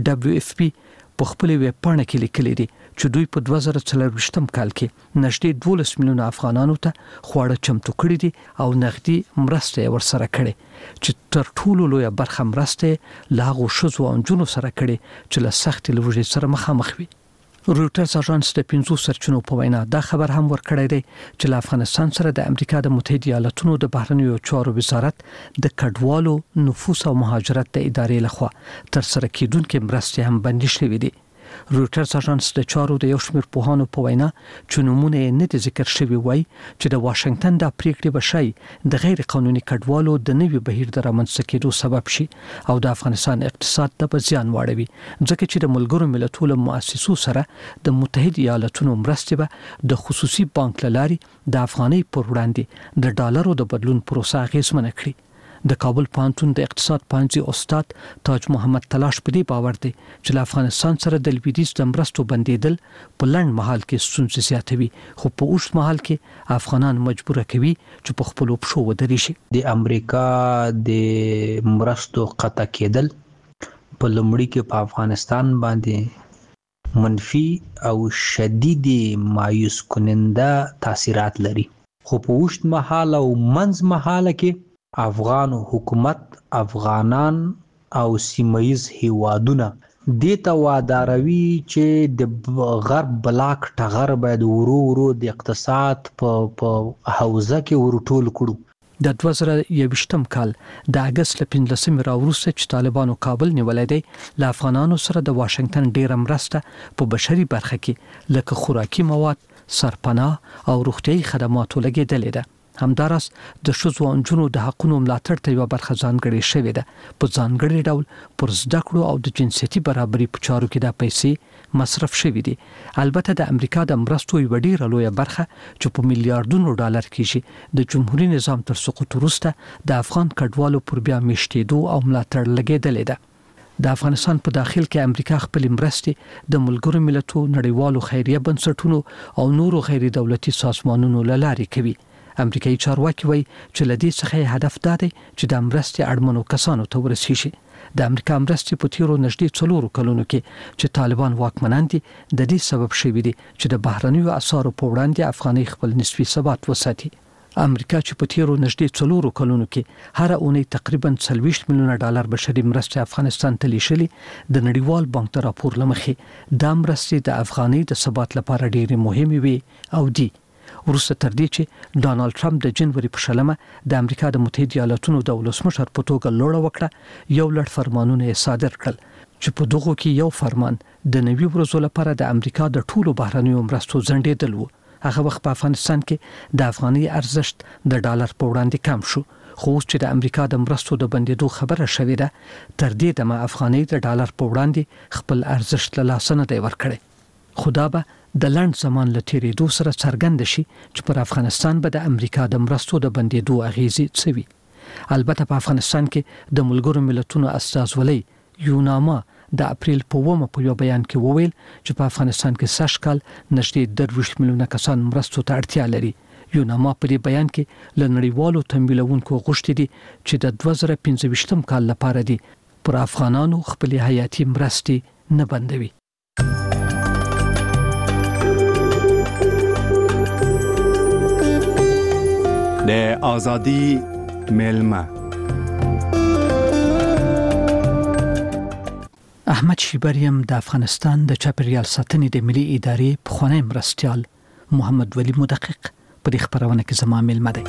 WFP په خپل ویب پاڼه کې لیکلي دي چې دوی په 2024 کال کې نږدې 12 میلیونه افغانانو ته خواړه چمتو کړي دي او نغدي مرسته ورسره کړي چې تر ټولو لوی برخه مرسته لاغو شوزو او جنونو سره کړي چې له سخت لوږې سره مخامخ وي. رويټرز اژانس د 15 سرچینو په وینا دا خبر هم ورکړی دی چې له افغانستان سره د امریکا د متحده ایالاتونو د بهرنیو چارو وزارت د کډوالو نفوس او مهاجرت د ادارې لخوا تر سره کېدونکې مرستې هم بندي شوې دي. رويټرز اژانس د چارو د یو شمېر پوهانو په وینا چې نمونه یې نه دي ذکر شوی وای چې د واشنگټن د پریکړې بشي د غیر قانوني کډوالو د نوي بهیر د رامنځته کېدو سبب شي او د افغانستان اقتصاد ته په زیان واړوي ځکه چې د ملګرو ملتونو مؤسسو سره د متحده ایالاتونو مرستې به د خصوصي بانک لاري د افغاني پر وړاندې د ډالرو د بدلون پروسه اغیزمنه کړي. د کابل پوهنتون د اقتصاد پوهنځي استاد تاج محمد تلاش په دې باور دی چې له افغانستان سره د لویدیځ د مرستو بندیدل په لنډ مهال کې ستونزې زیاتوي خو په اوږد مهال کې افغانان مجبور کوي چې په خپل پښو ودرې شي. د امریکا د مرستو قطع کېدل په لومړي کې په افغانستان باندې منفي او شدید مایوس کننده تاثیرات لري خو په اوږد مهال او منځ مهال کې افغان حکومت افغانان او سیمایز هیوادونه د تواداروي چې د غرب بلاک ټغر باید ورو د اقتصاد په حوزه کې ورټول کړو. د 2021 کال د اگست ل 15 راوروسته چې طالبانو کابل نیولای دی له افغانانو سره د واشنگټن ډیره مرسته په بشري برخه کې لکه خوراکي مواد، سرپناه او روغتيایي خدماتو لګیدلې ده. همدارس د شوزو او جنونو د حقونو ملاتړ ته یو برخه ځانګړې شوې ده په ځانګړي ډول پر زده کړو او د جنسيتي برابرۍ په چارو کې د پیسې مصرف شوې دي. البته د امریکا د مرستو یو ډیره لوی برخه چې په میلیارډونو ډالر کېږي د جمهوریت نظام تر سقوط وروسته د افغان کډوالو پر بیا میشتېدو او ملاتړ لګیدلې ده. د افغانستان په داخل کې امریکا خپل مرستې د ملګرو ملتونو نړیوالو خیریه بنسټونو او نورو غیر دولتي سازمانونو لاري کوي. امریکایي چارواکي وایي چې لدې څخه هدف دا دی چې د مرستې اړمنو کسانو ته ورسیږي. د امریکا مرستې په تیرو نږدې 4 کلونو کې چې طالبان واکمنان دي د دې سبب شوی دی چې د بهرنیو اسعارو په وړاندې افغاني خپل نسبي ثبات وساتي. امریکا چې په تیرو نږدې 4 کلونو کې هر اونۍ تقریبا 30 میلیونه ډالر بشري مرستې افغانستان ته لیږلي د نړیوال بانک د راپور لمخې د مرستې د افغاني د ثبات لپاره ډېرې مهمې وي او دي. وروسته تر دې چې ډانالډ ټرمپ د جنوري په شلمه د امریکا د متحده ایالاتونو د ولسمشر په توګه لوړه وکړه یو لړ فرمانونه یې صادر کړل چې په دغه کې یو فرمان د نوي ورځو لپاره د امریکا د ټولو بهرنیو مرستو ځنډېدل و. هغه وخت په افغانستان کې د افغاني ارزښت د ډالر په وړاندې کم شو خو اوس چې د امریکا د مرستو د بندیدو خبره شوې ده تر دې دمه افغانۍ د ډالر په وړاندې خپل ارزښت له لاسه نه دی ورکړی خو دا به د لنډ زمان له تېرېدو سره څرګند شي چې پر افغانستان به د امریکا د مرستو د بندیدو اغیزې څه وي. البته په افغانستان کې د ملګرو ملتونو استازولۍ یوناما د اپریل په 1 په یو بیان کې وویل چې په افغانستان کې سږ کال نږدې 23 میلیونه کسان مرستو ته اړتیا لري. یوناما په دې بیان کې له نړیوالو تمویلونکو غوښتي دي چې د 2025 کال لپاره دي پر افغانانو خپل حیاتي مرستې نه بندوي. د ازادي ملما احمد شیبریم د افغانستان د چاپیریال ساتنې د ملي ادارې پخوانی مرستیال محمد ولی مدقق په دې خبرونه کې زما ملما دی.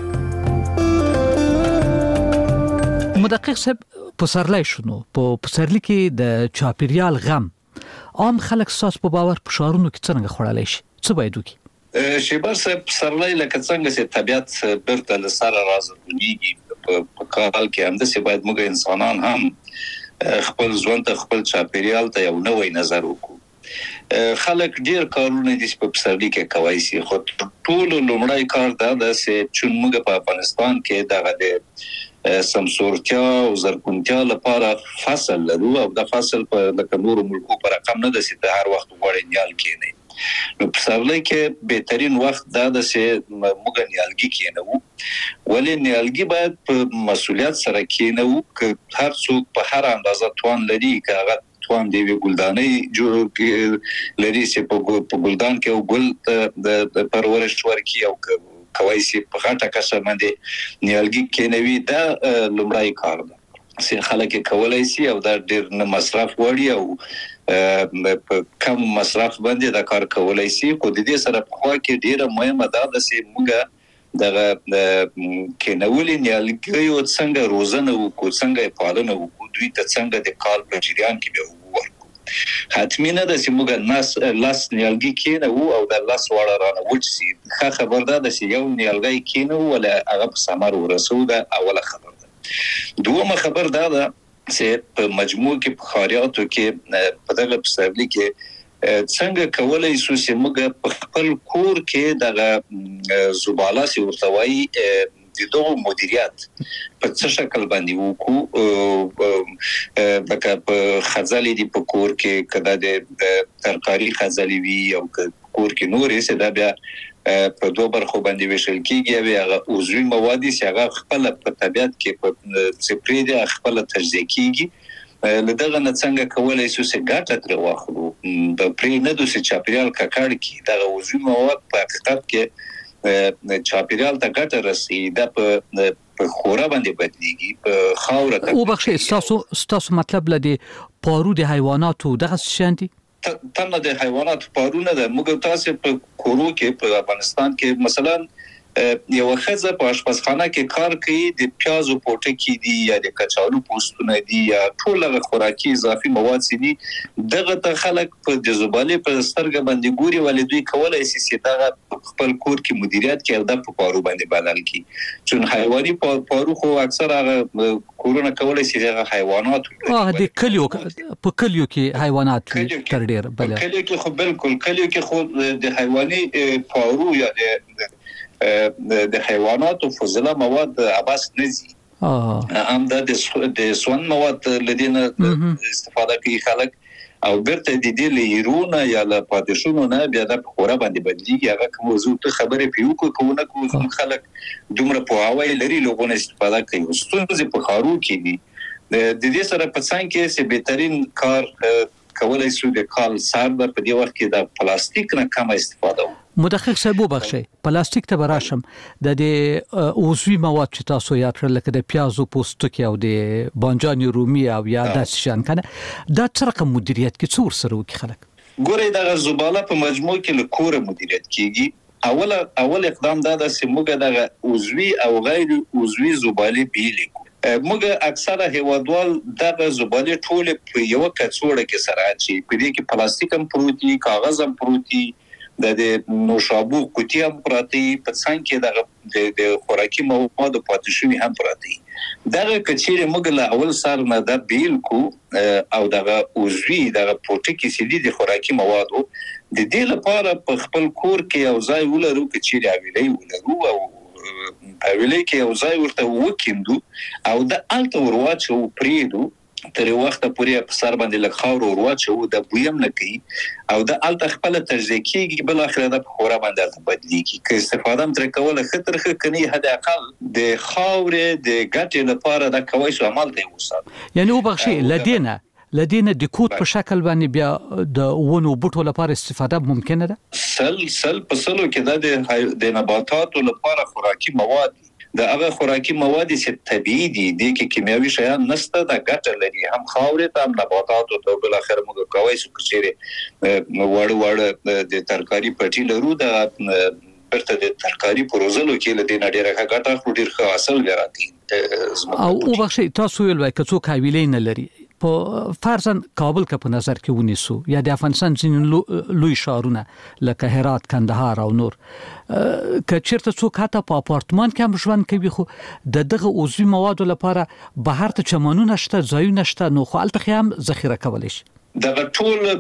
مدقق صاحب پسرلی شنو په پسرلی کې د چاپیریال غم عام خلک ساس په باور په شهرونو کې څنګه خړلای شي څه باید وکړي؟ شیبر صاحب پسرلی لکه څنګه چې طبيعت برته له سره راځي په کال کې هم د سی باید موږ انسانان هم خپل ژوند ته خپل چاپیریال ته یو نوې نظر وکړو. خلک ډیر کارونه دي په پسرلی کې کوي سي خو ټول لومړی کار دا د چې موږ په افغانستان کې دغه د سمسورتیا او زرغونتیا لپاره فصل لرو او د فصل په لکه نور ملکو پر رقم نه د سي هر وخت غوړې نیال کېنی. نو پسرلی کې بهترین وخت دا د چې موږ نیالګي کېنو ولې نیالګي باید په مسؤلیت سره کېنو ک هر څوک په هر اندازه توان لري کاغه توان دی ګلدانې جوړ لري چې په ګلدان کې او ګل د پرورش ورکی او کوي چې په غټه کسه باندې نیالګي کېنوي دا لومړی کار دی چې خلک کولای شي او دا ډیر نه مصرف وړي او په کم مصرف باندې دا کار کولای شي خو د دې سره په خوا کې ډیره مهمه ده چې موږ دغه کېنولې نیالګي او څنګه روزنه وکړو څنګه پالنه وکړو دوی ته څنګه د کال په جریان کې به ورکو حتمی نه ده چې موږ لاس نیالګي کېنو او د لاس وړه رانه وچسي ښه خبر ده چې یو نیالګي کېنو ولا هغه په ثمر ورسو ده اوله خبر ده. دومره خبر ده چې په مجموع کې په خاریاتو کې په دغه پسرلی کې څنګه کولای شو چې موږ په خپل کور کې دغه زباله سي ورتوي د دوه مدیریت په څه شکل باندې وکړو لکه په خزالي دی په کور کې کدا د ترکاری خزالي وی او کور کې نورې څه دا بیا په دوه برخو باندې وشل کیږي او هغه عضوي مواد چې هغه خپل په طبيعت کې په سپری دي خپل تجزیه کیږي لدغه نه څنګه کولای شو چې ګټه تر واخلو د پری نه د چاپیریال ککړ کی دغه عضوي مواد په حقیقت کې چاپیریال ته ګټه رسي د په خورا باندې بدليږي په خاور ته او بخښه ستاسو مطلب لدی پارو د حیواناتو دغه شانتي تنه د حیوانات پارونه د موږ تاسو په کورو کې په افغانستان کې مثلا یو خزه په آشپزخانه کې کار کوي د پیازو پوټکی دي یا د کچالو پوستونه دي یا ټول خوراکي اضافي مواد دي دغه ته خلک په د زباله په سترګ باندې ګوري ولې دوی کولای شي چې دغه خپل کور کې مدیریت کوي د پارو باندې بدل کی چون حیواني پارو خو اکثر هغه کورونه کولای شي دغه حیوانات د کلیو په کلیو کې حیوانات تر ډیر بل کلیو کې خو بالکل کلیو کې خو د حیواني پارو یا د حیواناتو فضله مواد عباس نزي هم د سون مواد لدينا استفاده کوي خلک او برته د دې لیرونه یا له پاتشونو نه بیا د خورا باندې بدلیږي هغه موضوع ته خبرې پیو کوونه کوم خلک دومره په هواي لري لوګونه استفاده کوي ستونزې په خارو کې دي د دې سره په څنګه کې چې بهترین کار کولای شو د کال سر په دې وخت کې د پلاستیک نه کم استفاده مدقق صاحب وبخښئ پلاستیک ته براشم د عضوي مواد چې تاسو یاد کړل لکه د پیازو پوستکی او د بانجان رومي او یا د شان کنه دا څه رقم مدیریت کې څور سره وکي خلک ګورې د زباله په مجموع کې له کور مدیریت کیږي اول اقدام دا د سیموګه د عضوي او غیر عضوي زباله بیل موږ اکثره هیوادوال دغه زباله ټول په یو کڅوړه کې سره اچي په دې کې پلاستیک هم پروتي کاغذ هم پروتي د نوشابو کوټي هم پراتی په څنګه کې د خوراکي موادو پاتې شوی هم پراته دغه کچېره موږ له اول سر نه د بیل کو او دغه اوزوی دغه پروتیکي سیدي د خوراکي موادو د دې لپاره په خپل کور کې یو ځای ولرو کچېره ویلې ولرو او ویلې کې یو ځای ورته وکیندو او د الته ورواچو پریدو تر وخت پورې په سر باندې لږ خاور ورواچو د بویم نه کوي او د الته خپل تجزیه کیږي بل اخر د خورا باندې بدلیږي که استفاده تر کوله خطر کني حد اقل د خاور د ګټې لپاره د کوي شو عمل دی وسات یعنی وبخشي لدينا د کود په شکل باندې بیا د ونو بوټو لپاره استفاده ممکنه ده سل په سلو کې د نباتاتو لپاره خوراکي مواد د هغه خوراکي مواد چې طبيعي دي د کیمیاوي شیان نشته د ګټه لري هم خاورې ته هم نباتاتو ته بل اخر موږ کوي چې کچېره وړ د ترکاری پټي لرو د برته د ترکاری پروزلو کې لدې نډیره ګټه خو ډیر ښه حاصل لري او وبخښي تاسو ویل وای کڅو حویلې نه لري په فرضاً کابل کا په نظر کې ونیسو یا د افغانستان ځینې لوی ښارونه لکه هرات کندهار او نور کچېرته څوک حتی په اپارتمان کې هم ژوند کوي خو دغه عضوي موادو لپاره بهر ته چمنونه شته ځایونه شته نو خو الته هم ذخیره کولی شي دغه ټول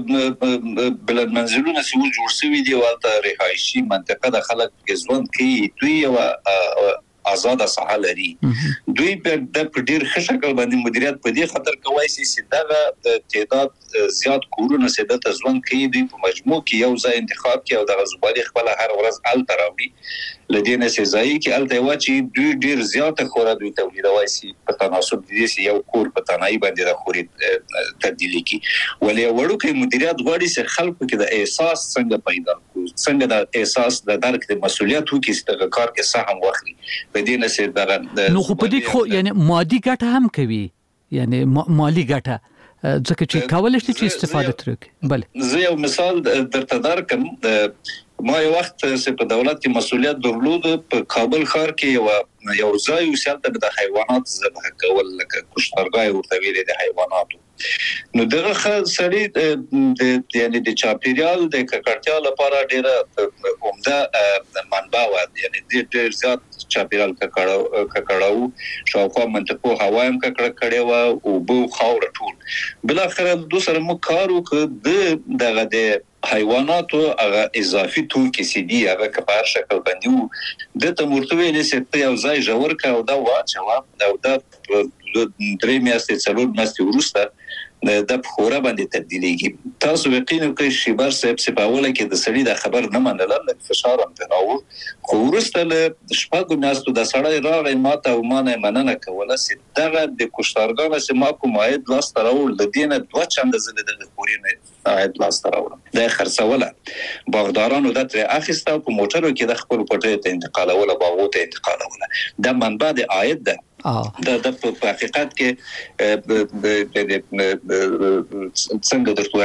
بلد منزلونه چې جوړ شوي دي ولته رهایشي منطقه د خلک ژوند کوي دوی او آزاد ساحه لري دوی په ډیر ښه شکل باندې مدیریت په دې خاطر کوي چې دغه د تعداد زیات کورونه سده ته ژوند کوي دوی په مجموع کې یو ځای انتخاب کوي او د غزبالي خپل هر ورځ ال تراوي لدينا سي ځای کې ال ته واچي دوی ډیر زیات خورا دوی تولیدوي سي په تناسب دي سي یو کور په تنای باندې د خوري تبدیلی کی ولې وړو کې مدیریت غواړي چې خلکو کې د احساس څنګه پیدا کو څنګه د احساس د درک د مسولیت وکړي چې د کار کې سهم واخلي په دې نه سي دغه نو خو په دې خو یعنی مادي ګټه هم کوي یعنی مالی ګټه ځکه چې کولای شي چې استفاده ترې بله زه یو مثال درته درکم ما یو وخت چې په دولت کې مسولیت درلود په کابل ښار کې یو ځای وسیلته د حیوانات ذبح کول لکه کشتارګاه ورته ویل د حیواناتو نو دغه سړی یعنی د چاپیریال د ککړتیا لپاره ډیره عمده منبع و یعنی ډیر زیات چاپیریال ککړاو شاوخوا منطقو هوا هم ککړه کړي و او بو خاور ټول بل اخر دوسر مو کارو ک دغه د حیواناتو هغه اضافي توکي سي دي هغه کبار شکل باندې د تمورتوي لسه یو ځای جوړ کا او دا واچو او دا درې میاشتې څلور میاشتې وروسته د خورا باندې تبدیلیږي تاسو یقینا کې شیبر صاحب سپاوله کې د سړي د خبر نه منل لکه فشار هم تناو خو وروسته له شپږ میاشتو د سړی راغی ماته او مانه مننه کوله چې دغه د کشتارګانو چې ما کوم عاید لاس تراول د دینه دوه چنده زله د خورینه عاید لاس تراول د خرڅوله باغدارانو د تر اخیسته په موټرو کې د خپل پټه ته انتقالوله باغو ته انتقالوله د منبع د عاید ده د په حقیقت کې څنګه درته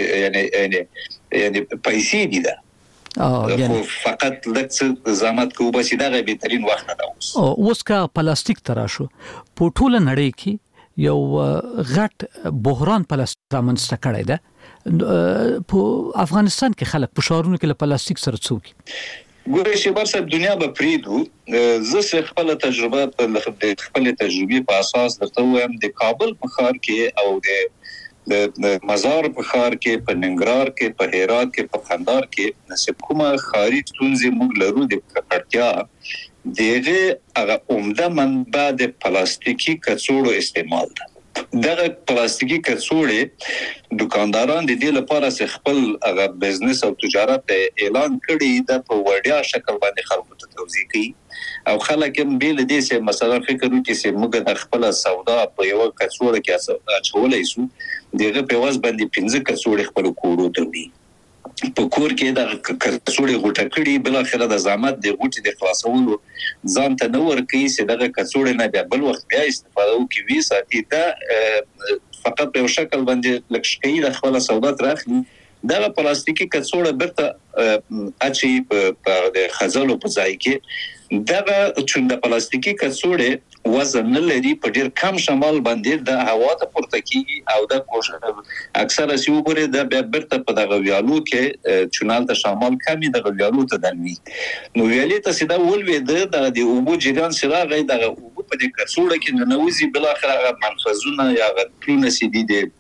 یعنی پیسې دي دا فقط لکه زحمت کو بس دغه بهترین وخت ده اوس کا پلاستیک تراشو په ټوله نړۍ کې یو غټ بحران پلاستیک رامنځته کړی ده په افغانستان کې خلک په شهرونو کې له پلاستیک سره څوک ګورې چې برسه دنیا به پریدو زه خپل تجربه خپل تجربه په اساس درته وایم د کابل په ښار کې او د مزار په ښار کې په ننګرهار کې په هرات کې په قندهار کې نسب کومه خارج تونځي موږ لرو د ککړتیا دغه هغه عمده منبع د پلاستیکي کڅوړو استعمال ده دغه پلاستیکي کڅوړې دکانداران د دې لپاره چې خپل هغه بزنس او تجارت اعلان کړي د په وړیا شکل باندې خلکو ته توضیح کوي او خلک هم بیل دې چې مثلا فکر وکړي چې موږ د خپل سودا په یو کڅوړه کې اچولای شو دغه په واس باندې 15 کڅوړې خپل کورو ته وي په کور کې د کڅوړې غوټه کړي بل اخر د زحمت د غوټې د خلاصولو ځان ته نور کوي چې دغه کڅوړې نه بیا بل وخت بیا استفاده وکړي وی ساتي دا فقط په شکل باندې لکشکې د خپل سودا راخلي دغه پلاستیکي کڅوړه برته اچي په د خزلو په ځای کې دغه چې د پلاستیکي کڅوړې وزن نه لري په ډیر کم شمال باندې د هوا ته پورته کیږي او د اکثره سی وګوره د برته په دغه ویالو کې چونال ته شمال کمی دغه ویالو ته دنوي نو ویالې ته سیده ولوي د اوبو جریان سره غي دغه اوبو په دې کڅوړه کې ننوځي بل اخر هغه منفذونه یا غټونه سي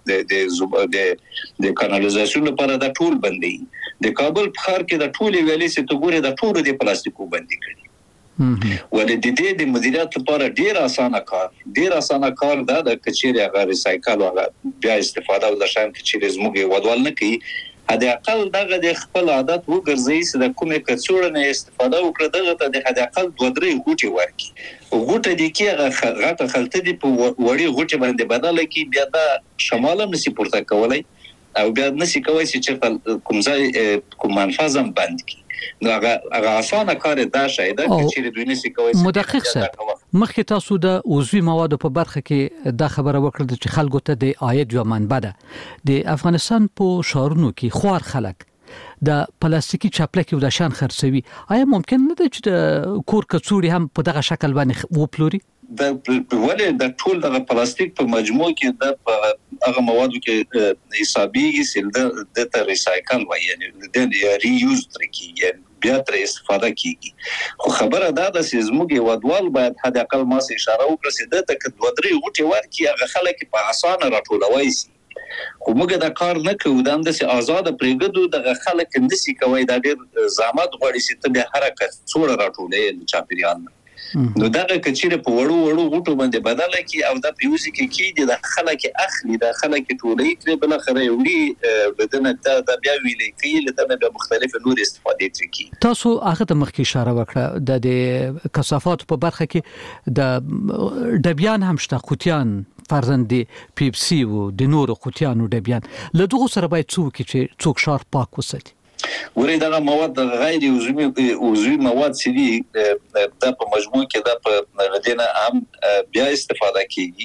د کانالیزاسیون لپاره د ټول بندي د کابل په ښار کې د ټول ویالې سي ته ګوره د ټول د پلاستیکو بندي کړي ولې د مدیریت لپاره ډیر اسانه کار دا د کچېری هغه ریسایکل او بیا استفاده او د شان کچېری زموږ ودوال نه کوي هدا اقل دغه د خپل عادت وګرځي چې د کومه کڅوړه نه استفاده وکړه دغه ته د هدا اقل 2-3 غوټي ورکي غوټه دي کې غټه خلته دي په وړي غوټي باندې بدل کی بیا د شمال نسی پورته کولای او بیا نسی کوي چې کوم ځای کوم منفذم بند کی نو هغه اسانه کار دا شاید چې دوی نسی کوي مدقق سره مخکې تاسو د عضوي موادو په برخه کې دا خبره وکړه چې خلکو ته د عاید یو منبع ده د افغانستان په شهرونو کې خوار خلک د پلاستیکي چاپلکي او د شان خرڅوي آیا ممکن نه ده چې د کور کڅوړي هم په دغه شکل باندې وپلوري د ولې د ټول د پلاستیک په مجموع کې د هغه موادو کې حسابيږي چې د ته ریسایکل وایي یعنی د ری یوز ترکیږي بیا تر استفاده کیږي خو خبره دا ده چې زموږ ودوال باید حد اقل ما سه اشاره وکړي چې د تک 2-3 غوټي ورکي هغه خلک په اسانه راټولوي سي خو موږ دا کار نه کوو دا د آزاد پرېګدو د خلک نسی کوي دا ډېر زحمت غواړي چې ته د حرکت څوړه راټولې چاپیریال نو دغه کچېره په وړو غوټو باندې بدل کی او د پیوزي کې د خلک اخلي د خلک ټولې تر بل خره وړي بدنه د بیا ویلې کې لته د مختلفو نور استفادې کوي تاسو هغه ته مخکې اشاره وکړه د کثافات په برخه کې د ډبیان هم شته قوتیان فرزند پیپسي او د نورو قوتیانو ډبیان له دغه سره باید څوک شار پاک وساتي ورې دا مواد غیر عضوي مواد چې دي د په مجموع کې د په غدینه هم بیا استفاده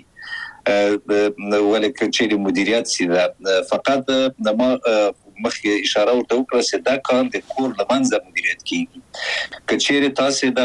کیږي ولکه چې مدیریت سي دا فقط د ما مخکې اشاره ورته وکړه چې دا کار د کور لمنځه مدیریت کیږي کچېره تاسو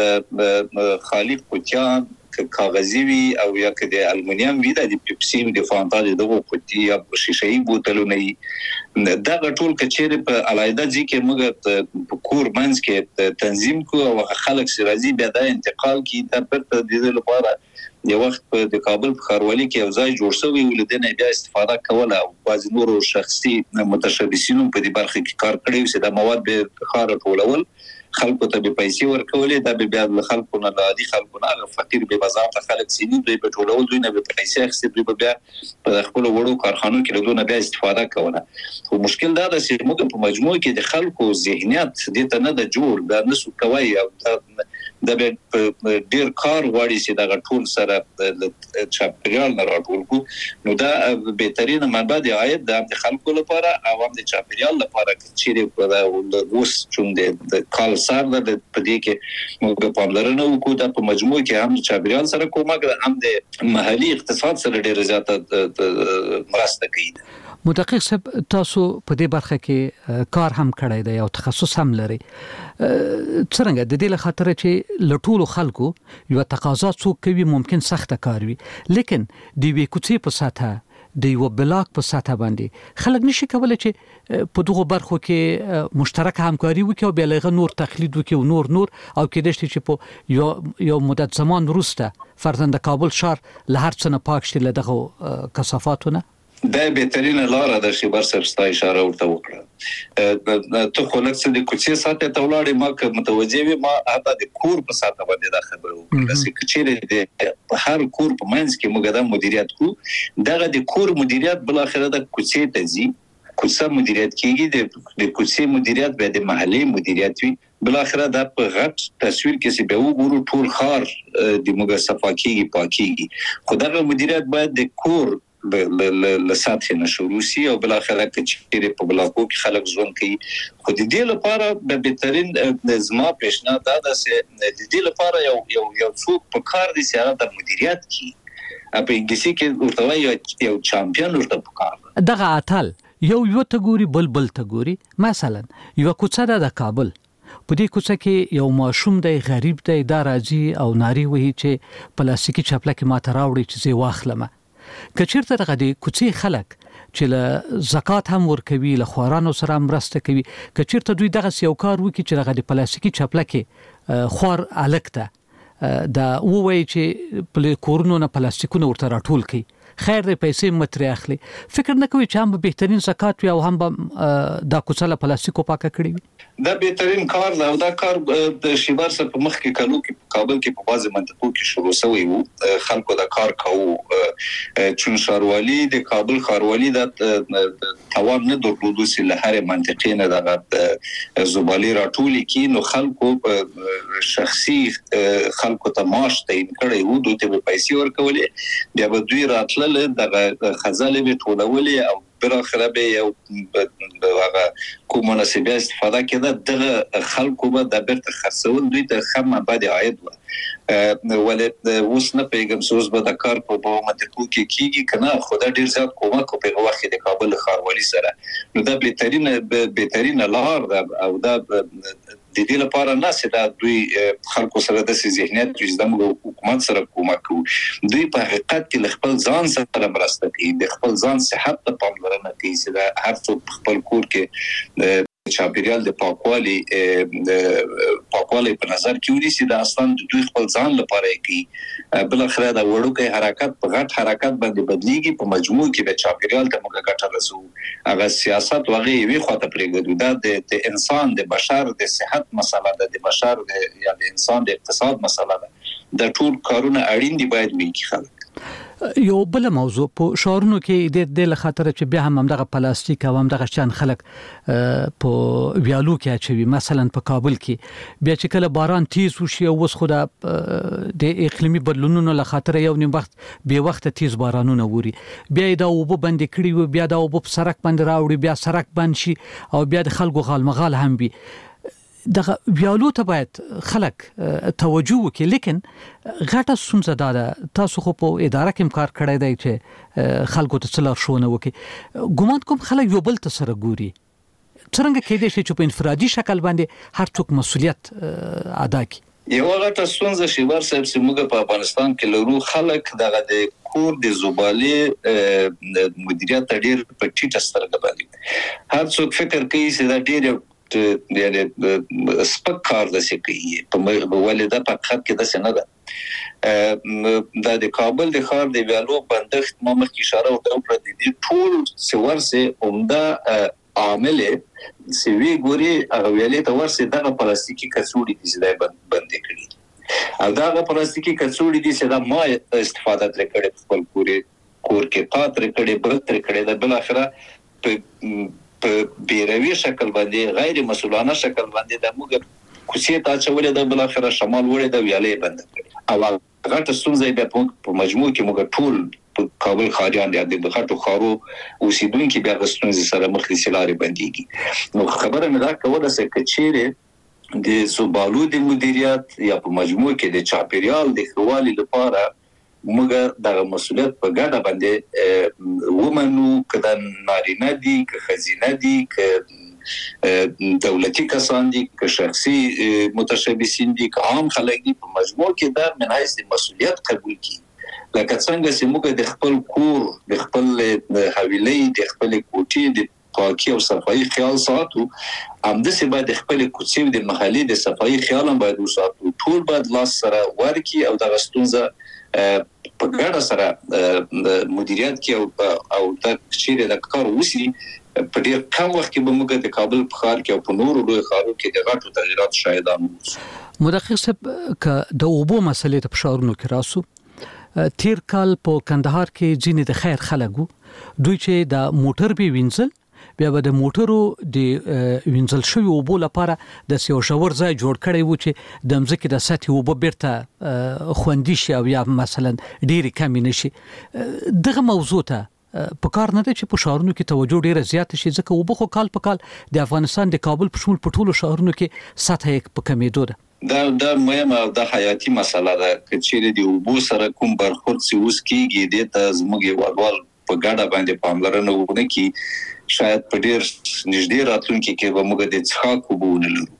د خالق قوتیان کاغذي وي او یا که د المونیم وي د پیپسي د فانتا دغه قوتي یا شیشه‌ای بوتلونه دا ټول کچېره په علایده ځکه موږ په کور منځ کې تنظیم کو او خلک سي راځي بیا د انتقال کی د پرته د لپاره یو وخت په د کابل په خاروالي کې یو ځای جوړ شوی ولدنه بیا استفاده کوله او بعض نورو شخصي متشبثینو په دې برخه کې کار کړی چې د مواد به خار ټولول خلکو ته به پیسې ورکولې دا به بیا د خلکو نه عادي خلکو نه فقیر به بازار ته خلک سینې دوی په ټولول دوی نه به پیسې اخستې دوی به بیا په خپل وړو کارخانو کې له دونه بیا استفاده کوله خو مشکل دا ده چې موږ په مجموع کې د خلکو ذهنیت د ته نه د جوړ دا نسو کوي او د ډیر کار غواړي چې دا ټول سره چاپیریال نه راټول کو نو دا بهترین منبع دی عاید د خلکو لپاره او هم د چاپیریال لپاره چې په اوس چون د کال سره د پدې کې موږ په پاملرنه وکړو د په مجموع کې هم چاپیریال سره کومه هم د محلي اقتصاد سره ډیر زیاته مرسته کوي مدقق صاحب تاسو په دې برخه کې کار هم کړی دی او تخصص هم لري څنګه د دې لخاطر چې لټول خلکو یو تقاضا څوک کوي ممکن سخت کار وي لیکن دی وی کوڅې په ساته د یو بلاک په ساته باندې خلک نشي کولای چې په دغه برخو کې مشترک همکاري وکړي او بیا له نور تقلید وکړي او نور او کې د چې په یو مدت زمان وروسته فرزند کابل شهر له هر څه نه پاک شي له دغه کثافاتونه دا بهترینه لار ده چې برسر ستا اشاره ورته وکړه ته خو لکه د کوڅې ساته ته ولاړې ما که متوجه وي ما حتی د کور په ساته باندې دا خبره وکړه چې د هر کور په منځ کې موږ د مدیریت کو دغه د کور مدیریت بل اخره د کوڅې ته ځي کوڅه مدیریت کیږي د کوڅې مدیریت به د محلي مدیریت وي بل اخره د په غټ تصویر کې چې به وګورو ټول خار د موږ صفاکیږي پاکيږي خدای مدیریت باید د کور له سطح نشو سي او بل اخره کې په بلاکو کې خلک ژوند کوي خو د دې لپاره د بهترین نظام پیشنهاد دا ده چې د دې لپاره یو څوک په کار دي چې هغه د مدیریت کوي په انګلیسي کې ورته یو چمپیون ورته پکار دغه اتل یو ته ګوري بل ته ګوري مثلا یو کوڅه د کابل په دې کوڅه کې یو ماشوم دی غریب دی دا راځي او ناری وهي چې پلاستیکي چپلکه ماته راوړي چې زه واخلم کچیرته دغه د کوڅې خلک چې له زکات هم ورکوي له خوارانو سره مرسته کوي کچیرته دوی دغه یو کار وکړي چې دغه د پلاستیکي چپلکه خوار الکته دا وایي چې په کورونو نه پلاستیکونه ورته راټول کړي خیر دې پیسې متري اخلي فکر نه کوي چې هم به بهترین زکات وي او هم دا کوڅه له پلاستیکو پاکه کړي وي دا بهترین کار دی او دا کار د شیبر سره په مخ کې کلو کې کابل کې په بازي منطقو کې شروع شوی وو خلکو دا کار کوو چون ښاروالي د کابل ښاروالي د توان نه درلودو چې له هر منطقې نه د زبالي راټولي کې نو خلکو شخصي خلکو ته معاش تعیین کړي وو دوی ته پیسې ورکولې بیا به دوی راتل دغه خزانه به ټولولې او بل اخر به یو هغه کومه نسبه استفاده کړه دغه خلکو به د بیرته خرڅول دوی ته خمه بعد عاید و ولې اوس نه پیغام سوز به د کار په منطقو کې کیږي کنه خدای ډیر زیات کومک په وخت د کابل ښاروالي سره نو دا بهترین لار او دا د دې لپاره نه چې دا دوی خلکو سره د ذهنیت چې د حکومت سره کومک کوي دوی په حقیقت کې خپل ځان سره مرسته کوي د خپل ځان صحت ته پاملرنه کوي چې دا هر څوک خپل کور کې چاپیریال د پاکوالي په نظر کې ونیسي دا اصلا دوی خپل ځان لپاره کوي بل اخر دا وړوکی حرکت په غټ حرکت باندې بدلیږي په مجموع کې د چاپیریال ته موږ ګټه رسو هغه سیاست وغه وی خواته پرېږدو دا د انسان د بشر د صحت مسله ده د بشر یا د انسان د اقتصاد مسله ده د ټول کارونه اړین دي باید وکړي خلک یو بل موضوع په شهرونو کې د خاطر چې بیا هم دغه پلاستیک او هم دغه شان خلک په ویالو کې اچوي مثلا په کابل کې بیا چې کله باران تیز وشي او وس خو د اقلیمي بدلونونو له خاطر یو نیم وخت به وخت تیز بارانونه ووري بیا دا وب بند کړي و بیا دا وب په سرک باندې راوړي بیا سرک بند شي او بیا د خلکو غالمغال هم وي دغه ویالو ته باید خلک توجه وکړي لیکن غټه ستونزه ده تاسو خو په اداره کې کار کړی دی چې خلکو ته څلور شونه وکړي ګومان کوم خلک یو بل ته سره ګوري څنګه کېدای شي چې په انفرادي شکل باندې هر څوک مسولیت ادا کړي یو غټه ستونزه شي ورسره چې موږ په افغانستان کې لرو خلک دغه د کور د زبالي مدیریت ډیر په ټیټه سترګه باندې هر څوک فکر کوي چې دا ډیر یعنی سپک کار د سکی په ولې د پخات کې د سنه ده د کابل د خار د ویالو بندښت مخ کی اشاره وکړه د دې ټول سورسه عمده عامل سوي ګوري هغه ویلې ته ورسه دغه پلاستیکي کڅوړي دي چې بندې کړي او دغه پلاستیکي کڅوړي دي چې دا ما استفاده کړې خپل کور کې پاتره کړې برتر کړې د بل اخره په بیروي شکل باندې غیر مسؤلانه شکل باندې د موږ کوڅې ته چولې د بل اخره شمال وړې د ویالې بند کړې او غټه ستونزه به په مجموع کې موږ ټول په کابل خاریان د غټو خارو اوسیدونکو بیا غستونځ سره مخ دي سلاري باندې نو خبره مې دا کوله چې کچېره د زبالو د مدیریت یا په مجموع کې د چاپیریال د خوالي لپاره موږ د مسؤلیت په ګډه باندې ومنو کله نارینه دي که خزینه دي که دولتي کسان دي که شخصي متشبثین دي که عام خلک دي په مجموع کې دا من حیث مسؤلیت قبول کړي لکه څنګه چې موږ د خپل کور د خپل حویلې د خپل کوټې د پاکي او صفایي خیال ساتو همداسې باید خپل کوڅې د محلي د صفایي خیال هم باید وساتو ټول باید لاس سره ورکی او د غستونزه په ګډه سره مدیریت کې او د چیرې د کار وسی په ډیر کم وخت کې به موږ د کابل په ښار کې او په نورو لوی ښارونو کې د غټو تغیرات شاهدان وو مدقق صاحب ک د اوبو مسلې ته په ښارونو کې راسو تیر کال په کندهار کې ځینې د خیر خلکو دوی چې د موټر به وینځل بیا به د موټرو د وینځل شوی اوبو لپاره د سیو شاور ځای جوړ کړی و چې د مځکې د سطح اوبه بیرته خوندي شي او یا مثلا ډېری کم نشي دغه موضوع ته په کار نه دی چې په شهرونو کې توجه ډیره زیاته شي ځکه اوبه خو کال په کال د افغانستان د کابل په شمول په ټولو شهرونو کې سطح یې په کمیدو ده دا مهمه او د حیاتي مسله ده چې د اوبو سره کوم برخورد سی اوس کېږي د تزمږي وادوال په ګډه باندې پاملرنه وکړي کی شاید په ډیر نږدې راتلونکي کې به موږ د څښاک اوبه ونلرو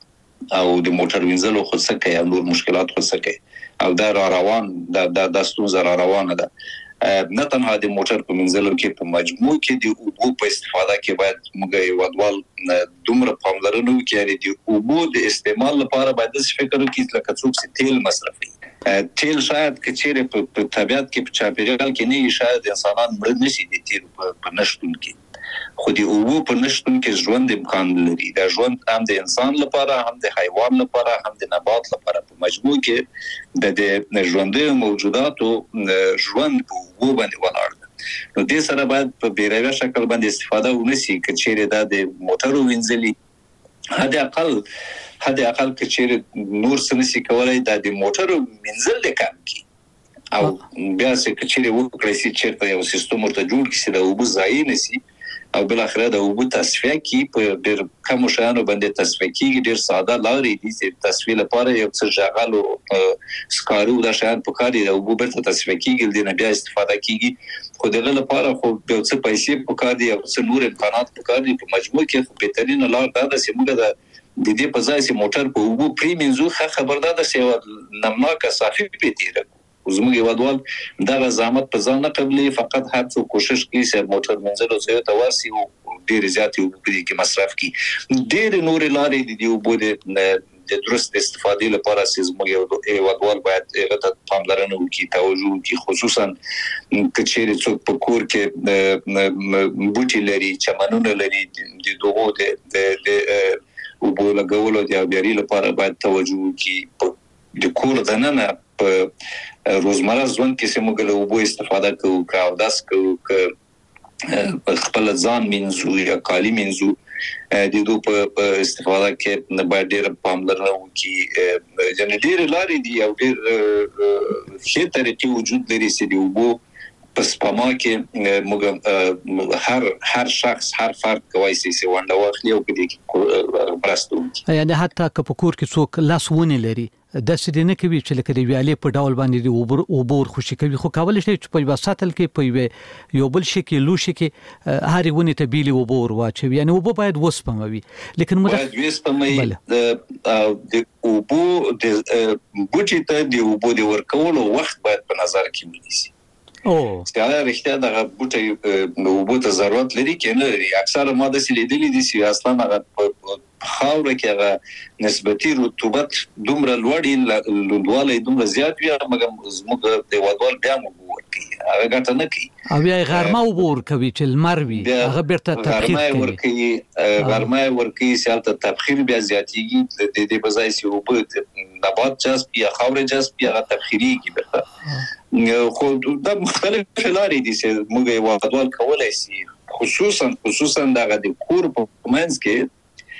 او د موټر وینځلو خو څه کوي نور مشکلات خو څه کوي او دا روان د ستونزه روانه ده نه تنها د موټر په منځلو کې په مجموع کې د اوبو په استفاده کې باید موږ یو ډول دومره پاملرنه وکړو د اوبو د استعمال لپاره باید څه فکر وکړو لکه څوک تیل مصرفي تیل شاید کچېره په طبيعت کې په چاپیریال کې نه شاید انسانان مړ نشي د تیل په نشټون کې خو د اوبو په نشټون کې ژوند امکان لري دا ژوند هم د انسان لپاره هم د حیوان لپاره هم د نبات لپاره په مجموع کې د ژوندۍ موجوداتو ژوند په اوبو باندې ولاړ ده نو دې سره باید په بیروي شکل باندې استفاده ونشي کچېره دا د موټرو وینځلي حد اقل کچېره نور سنسي کولای دا د موټرو وینځل کم کی او بیا چې کچېره وکړي چې چیرته یو سیستم ورته جوړ کړي د اوبو ځای نشي او بل اخره د اوبو تصفیه کی په ډېر کم شانو باندې تصفیه کیږي ډېر ساده لارې دي چې تصفیه لپاره یو څه ژغالو سکارو د شان په کار دی د اوبو برته تصفیه کیږي د نه بیا استفاده کیږي خو دغه لپاره خو یو څه پیسې په کار دي او څه نور امکانات په کار دي په مجموع کې خو بهترین لار دا ده چې موږ د دې په ځای چې موټر په اوبو پریمنځو خبردار ده چې نمناکه صافي پیتیره زموږ یوادوال دا زحمت په ځان نه قبلي فقط هر څو کوشش کوي چې موټر منځلو څخه تواسي او ډېر زیات یو کې مصرف کوي ډېر نور لارې دی او بده د درست استفادې لپاره زموږ یوادوال باید هغه پاملرنه وکړي توجه وکړي خصوصا کچېره څوک په کور کې بوټي لري چمنونه لري د دوغو د او بوله غولو د بیاري لپاره باید توجه وکړي د کور دننه په روزمره ژوند کې سمګل او بو استفاده کوو او داس کوو ک خپل ځان منځو یا کالی منځو د دوی په استفاده کې نه باید ډېر پاملرنه وکړي جن ډېر لارې دي او ډېر ښه طریقې وجود لري چې د وبو پس پما کې موږ هر شخص هر فرد کوي چې ونده واخلي او په دې کې برستو یعنی حتی که په کور کې څوک لاس ونه لري د سړي نه کوي چې لکه دی ویالې په ډول باندې دی اوبور خوشي کوي خو کول شي چې په وساتل کې په یو بل شي کې لوشي کې هاري ونه ته بیلي اوبور واچوي یعنی اوبو باید وسپموي لیکن باید وسپموي د اوبو د بوټي ته د اوبو د ورکولو وخت باید په نظر کې ونیسي ستاره رښتیا د بوټي اوبو ته ضرورت لري کې نه لري اکثر ماده سي لیدلې دي چې اصلا هغه خاوره کې هغه نسبتي رطوبت دومره لوړی لوړوالی دومره زیات وي مګر زموږ د وادوال بیا مو ورکي هغه ګټه نه کوي او بیا غرمه وبور کوي چې لمر وي هغه بیرته تبخیر کوي غرمه ورکي سالته تبخیر بیا زیاتیږي د دې بځای چې وب نبات جذب یا خاوره جذب یا تبخیری کی برته خو د مختلف لارې دي چې موږ وادوال کولای شي خصوصا دغه د کور په منځ کې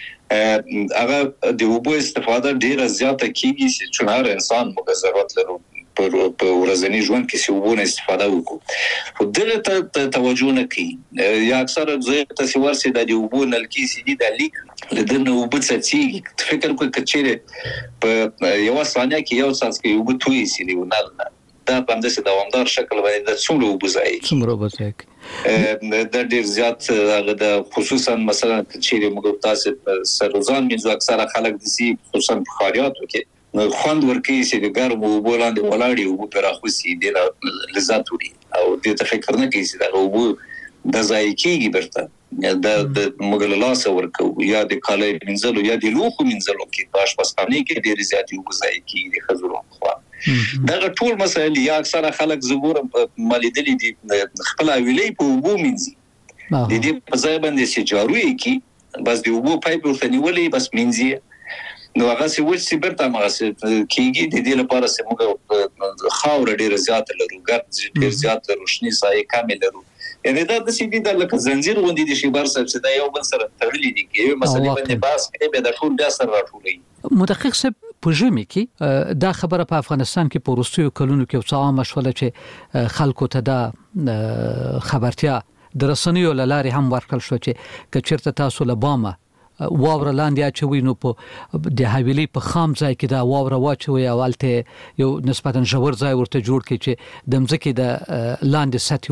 هغه د اوبو استفاده ډیره زیاته کیږي چې هر انسان موږ ضرورت لرو په ورځنی ژوند کې چې اوبو استفاده وکړو خو دغه ته توجه نه کوي یا اکثر زه تاسو ورسې د اوبو نلکی سي دي د لیک لدنه اوبو څخه فکر کوي کچېره په یو ثانیه کې یو څاڅکی کې اوبو توي سي دی ونل دا باندې چې دوامدار شکل باندې د څومره وبځای د ډیر زیات هغه د خصوصا مثلا چې موږ تاسو سروزان منځو اکثره خلک د سي خصوصا بخاریاتو کې خوند ورکوي چې د ګرم اوبو لاندې ولاړی او په راخوسي د لذت وري او د فکر نه کوي چې دا اوبو د ځای کېږي برته د موږ له لاس ورکو یا د کالای منځلو یا د لوخو منځلو کې پاش پسخانه کې ډیر زیات اوبو ځای کېږي د خزرو خوا دا ټول مسایل یا اکثره خلک زګور مالیدلی دي خپل ویلې په وبو منځي د دې په ځای باندې چې جاروي کی بس دی وبو پایپ ورته نیولې بس منځي نو هغه څه وڅ برته هغه کیږي د دې لپاره چې موږ خاور ډیر زیات لرو ګرد ډیر زیات روشنی سایه کامل لرو یعنی دا د سې دي د لکه زنجیر غوندي د شي بار صاحب چې دا یو بل سره تړلې دي کې مسلې باندې باس کې به د ټول بیا سره راټولې مدقق صاحب په ژمي کې دا خبره په افغانستان کې په وروستیو کلونو کې څه عامه شوله چې خلکو ته دا خبرتیا د رسنیو لارې هم ورکړل شو چې کچرته تاسو له بامه واوره لاندې اچوي نو په د حویلې په خام ځای کې دا واوره واچوي اولته یو نسبتا ژور ځای ورته جوړ کړي چې د مځکې د لاندې سطح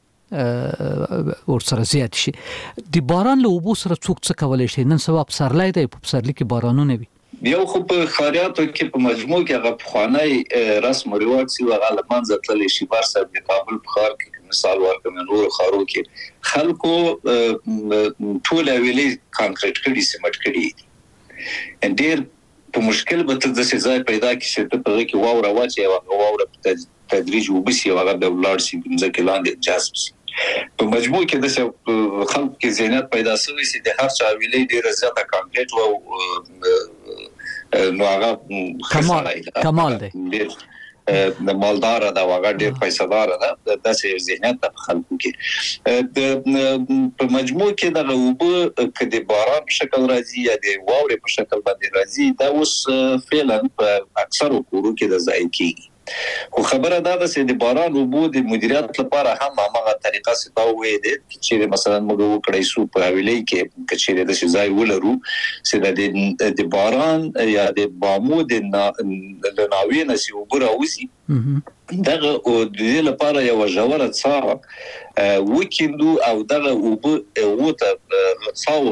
وبه ورسره زیات شي د باران له اوبو سره څوک څه کولای شي نن سبا په سرلای دی په سرلی کې بارانونه وي یو خو په خاریاتو کې په مجموع کې هغه پخوانی رسم او رواج سی هغه لمنځه تللی شي. بار صاحب د کابل په ښار کې مثال ورکوم، نور ښارو کې خلکو ټول ویلې کانکریټ کړي، سیمټ کړي. ډېر په مشکل به تر داسې ځای پیدا کړي چې ته په هغې کې واوره واچوې او هغه واوره په تدریج وبسي او هغه بیا ولاړ شي ځمکې لاندې جذب شي. په مجموع کې داسې خلکو کې ذهنیت پیدا شوی چې د هر چا ویلې ډېره زیاته کانکریټ نو هغه کمال دی، د مالدار دا هغه ډېر پیسه‌دار ده. داسې ذهنیت په خلکو کې په مجموع کې د اوبه که د باران په شکل راځي یا د واورې په شکل باندې راځي، دا اوس فعلا په اکثرو کورو کې د ځای کېږي. خو خبره دا ده چې د باران اوبو د مدیریت لپاره هم هغه طریقه ستا وې ده چې مثلا موږ وکړای سو په حوالې کې کچېره د ځای ولرو چې د باران یا د بامو د ناوې نسی وګرا وسی دغه او د دې لپاره یو ژوره څا وکیندو او دغه اوبه وته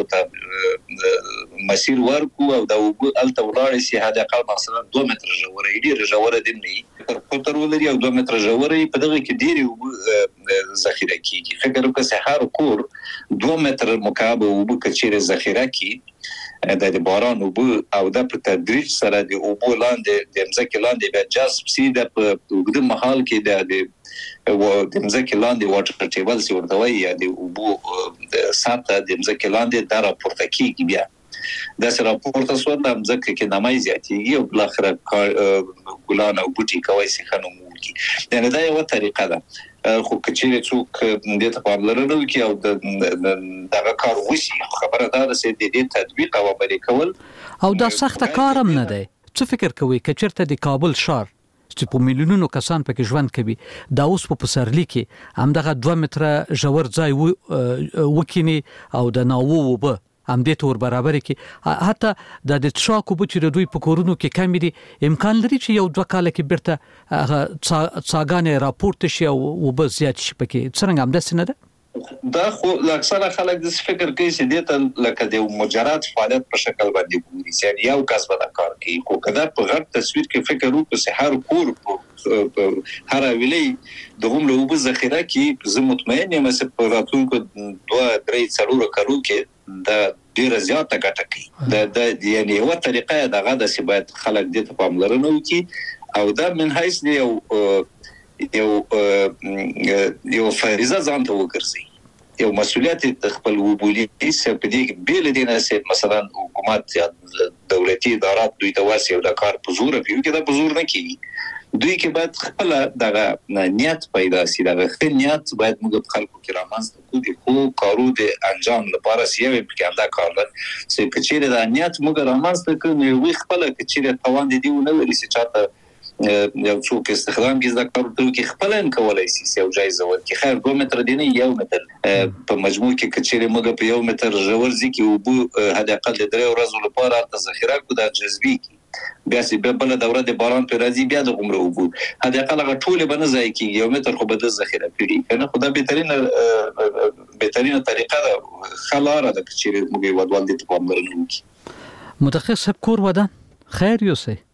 څاوته مسیر ورکو او د اوبه الته ولاړ شي هدا قال مثلا 2 متر ژوره ډیره ژوره دی نه پتر ولري او 2 متر ژوره په دغه کې ډیره اوبه ذخیره کیږي. فکر وکړه چې هر کور 2 متر مکعب اوبه کچېره ذخیره کی د باران اوبه او د په تدریج سره د اوبو لاندې د ځمکې لاندې به جذب سي د وګړو محل کې د ځمکې لاندې واټر ټیبل سي ورته وایي د اوبو د سطح د ځمکې لاندې د راپورته کیږي. بیا د سره راپورته سو د ځمکې کې نمای زیاتېږي او بل اخر ګلان او بوټي کوي سي خنو مولکی. یعنی دا یو طریقه ده. خو کچېره څوک د ته پاملرنه وکي او دغه کار وشي، خبره دا ده چې د دې تطبیق او عملي کول او دا سخت کارم نه دی. څه فکر کوي کچرته د کابل ښار چې په میلیونونو کسان پکې ژوند کوي دا اوس په پسرلی کې همدغه 2 متر ژور ځای وکینی او د ناوو وبه هم دې تور برابر کې حتی د څاکو بچو د دوی په کورونو کې کم دي، امکان لري چې یو 2 کال کې برته څاګانې راپورته شي او وبه زیات شي پکې. څنګه هم داسې نه ده؟ دا خو اکثره خلک د فکر کوي چې دې لکه د مجرد فعالیت په شکل باندې ګوري چې یو کس به دا کار کوي. خو کله په غټ تصویر کې فکر وکړو چې هر کور هر ویلې د هم له وبو ذخیره کې زه مطمئن یم چې په راتلونکو 2-3 څلور کارو کې دا ډیره زیاته ګټه کوي. د یعنی یو طریقه دغه د سی باید خلک دې ته پاملرنه وکړي او دا من حیث یو فریضه ځان ته وګرځي، یو مسؤلیت خپل وبولي چې په دې بیل دینه چې مثلا حکومت یا دولتي ادارات دوی ته واسي او د کار په زور پیو کې دا په زور نه کوي. دوی کې باید خپل دغه نیت پیدا شي، دغه نیت باید موږ په خلکو کې رامنځته کړو د خو کارو د انجام لپاره سیوي په کې دا کار ده چې کچېره د نیت موږ رامنځته کړو نو خپل کچېره توان دي نو ولې چې چاته یو څوک استخدام کې دا کار ته کې خپل ان کولای شي یو جایزه ورکړي. خیر 2 متر دی نه 1 متر په مجموع کې کچېره موږ په 1 متر ژور ځکه او بو هدا اقل 3 ورځې لپاره د ذخیره کو د جذبي بیا چې بل دوره د باران په راځي بیا د عمره وبو هدا اقل غټول به نه ځای کې 1 متر خو به د ذخیره کړي کنه خدای بهترینه طریقه ده خلاره د کچېره موږ ودوال دي په امر نه وکي. متخصص کور ودان خیر یوسه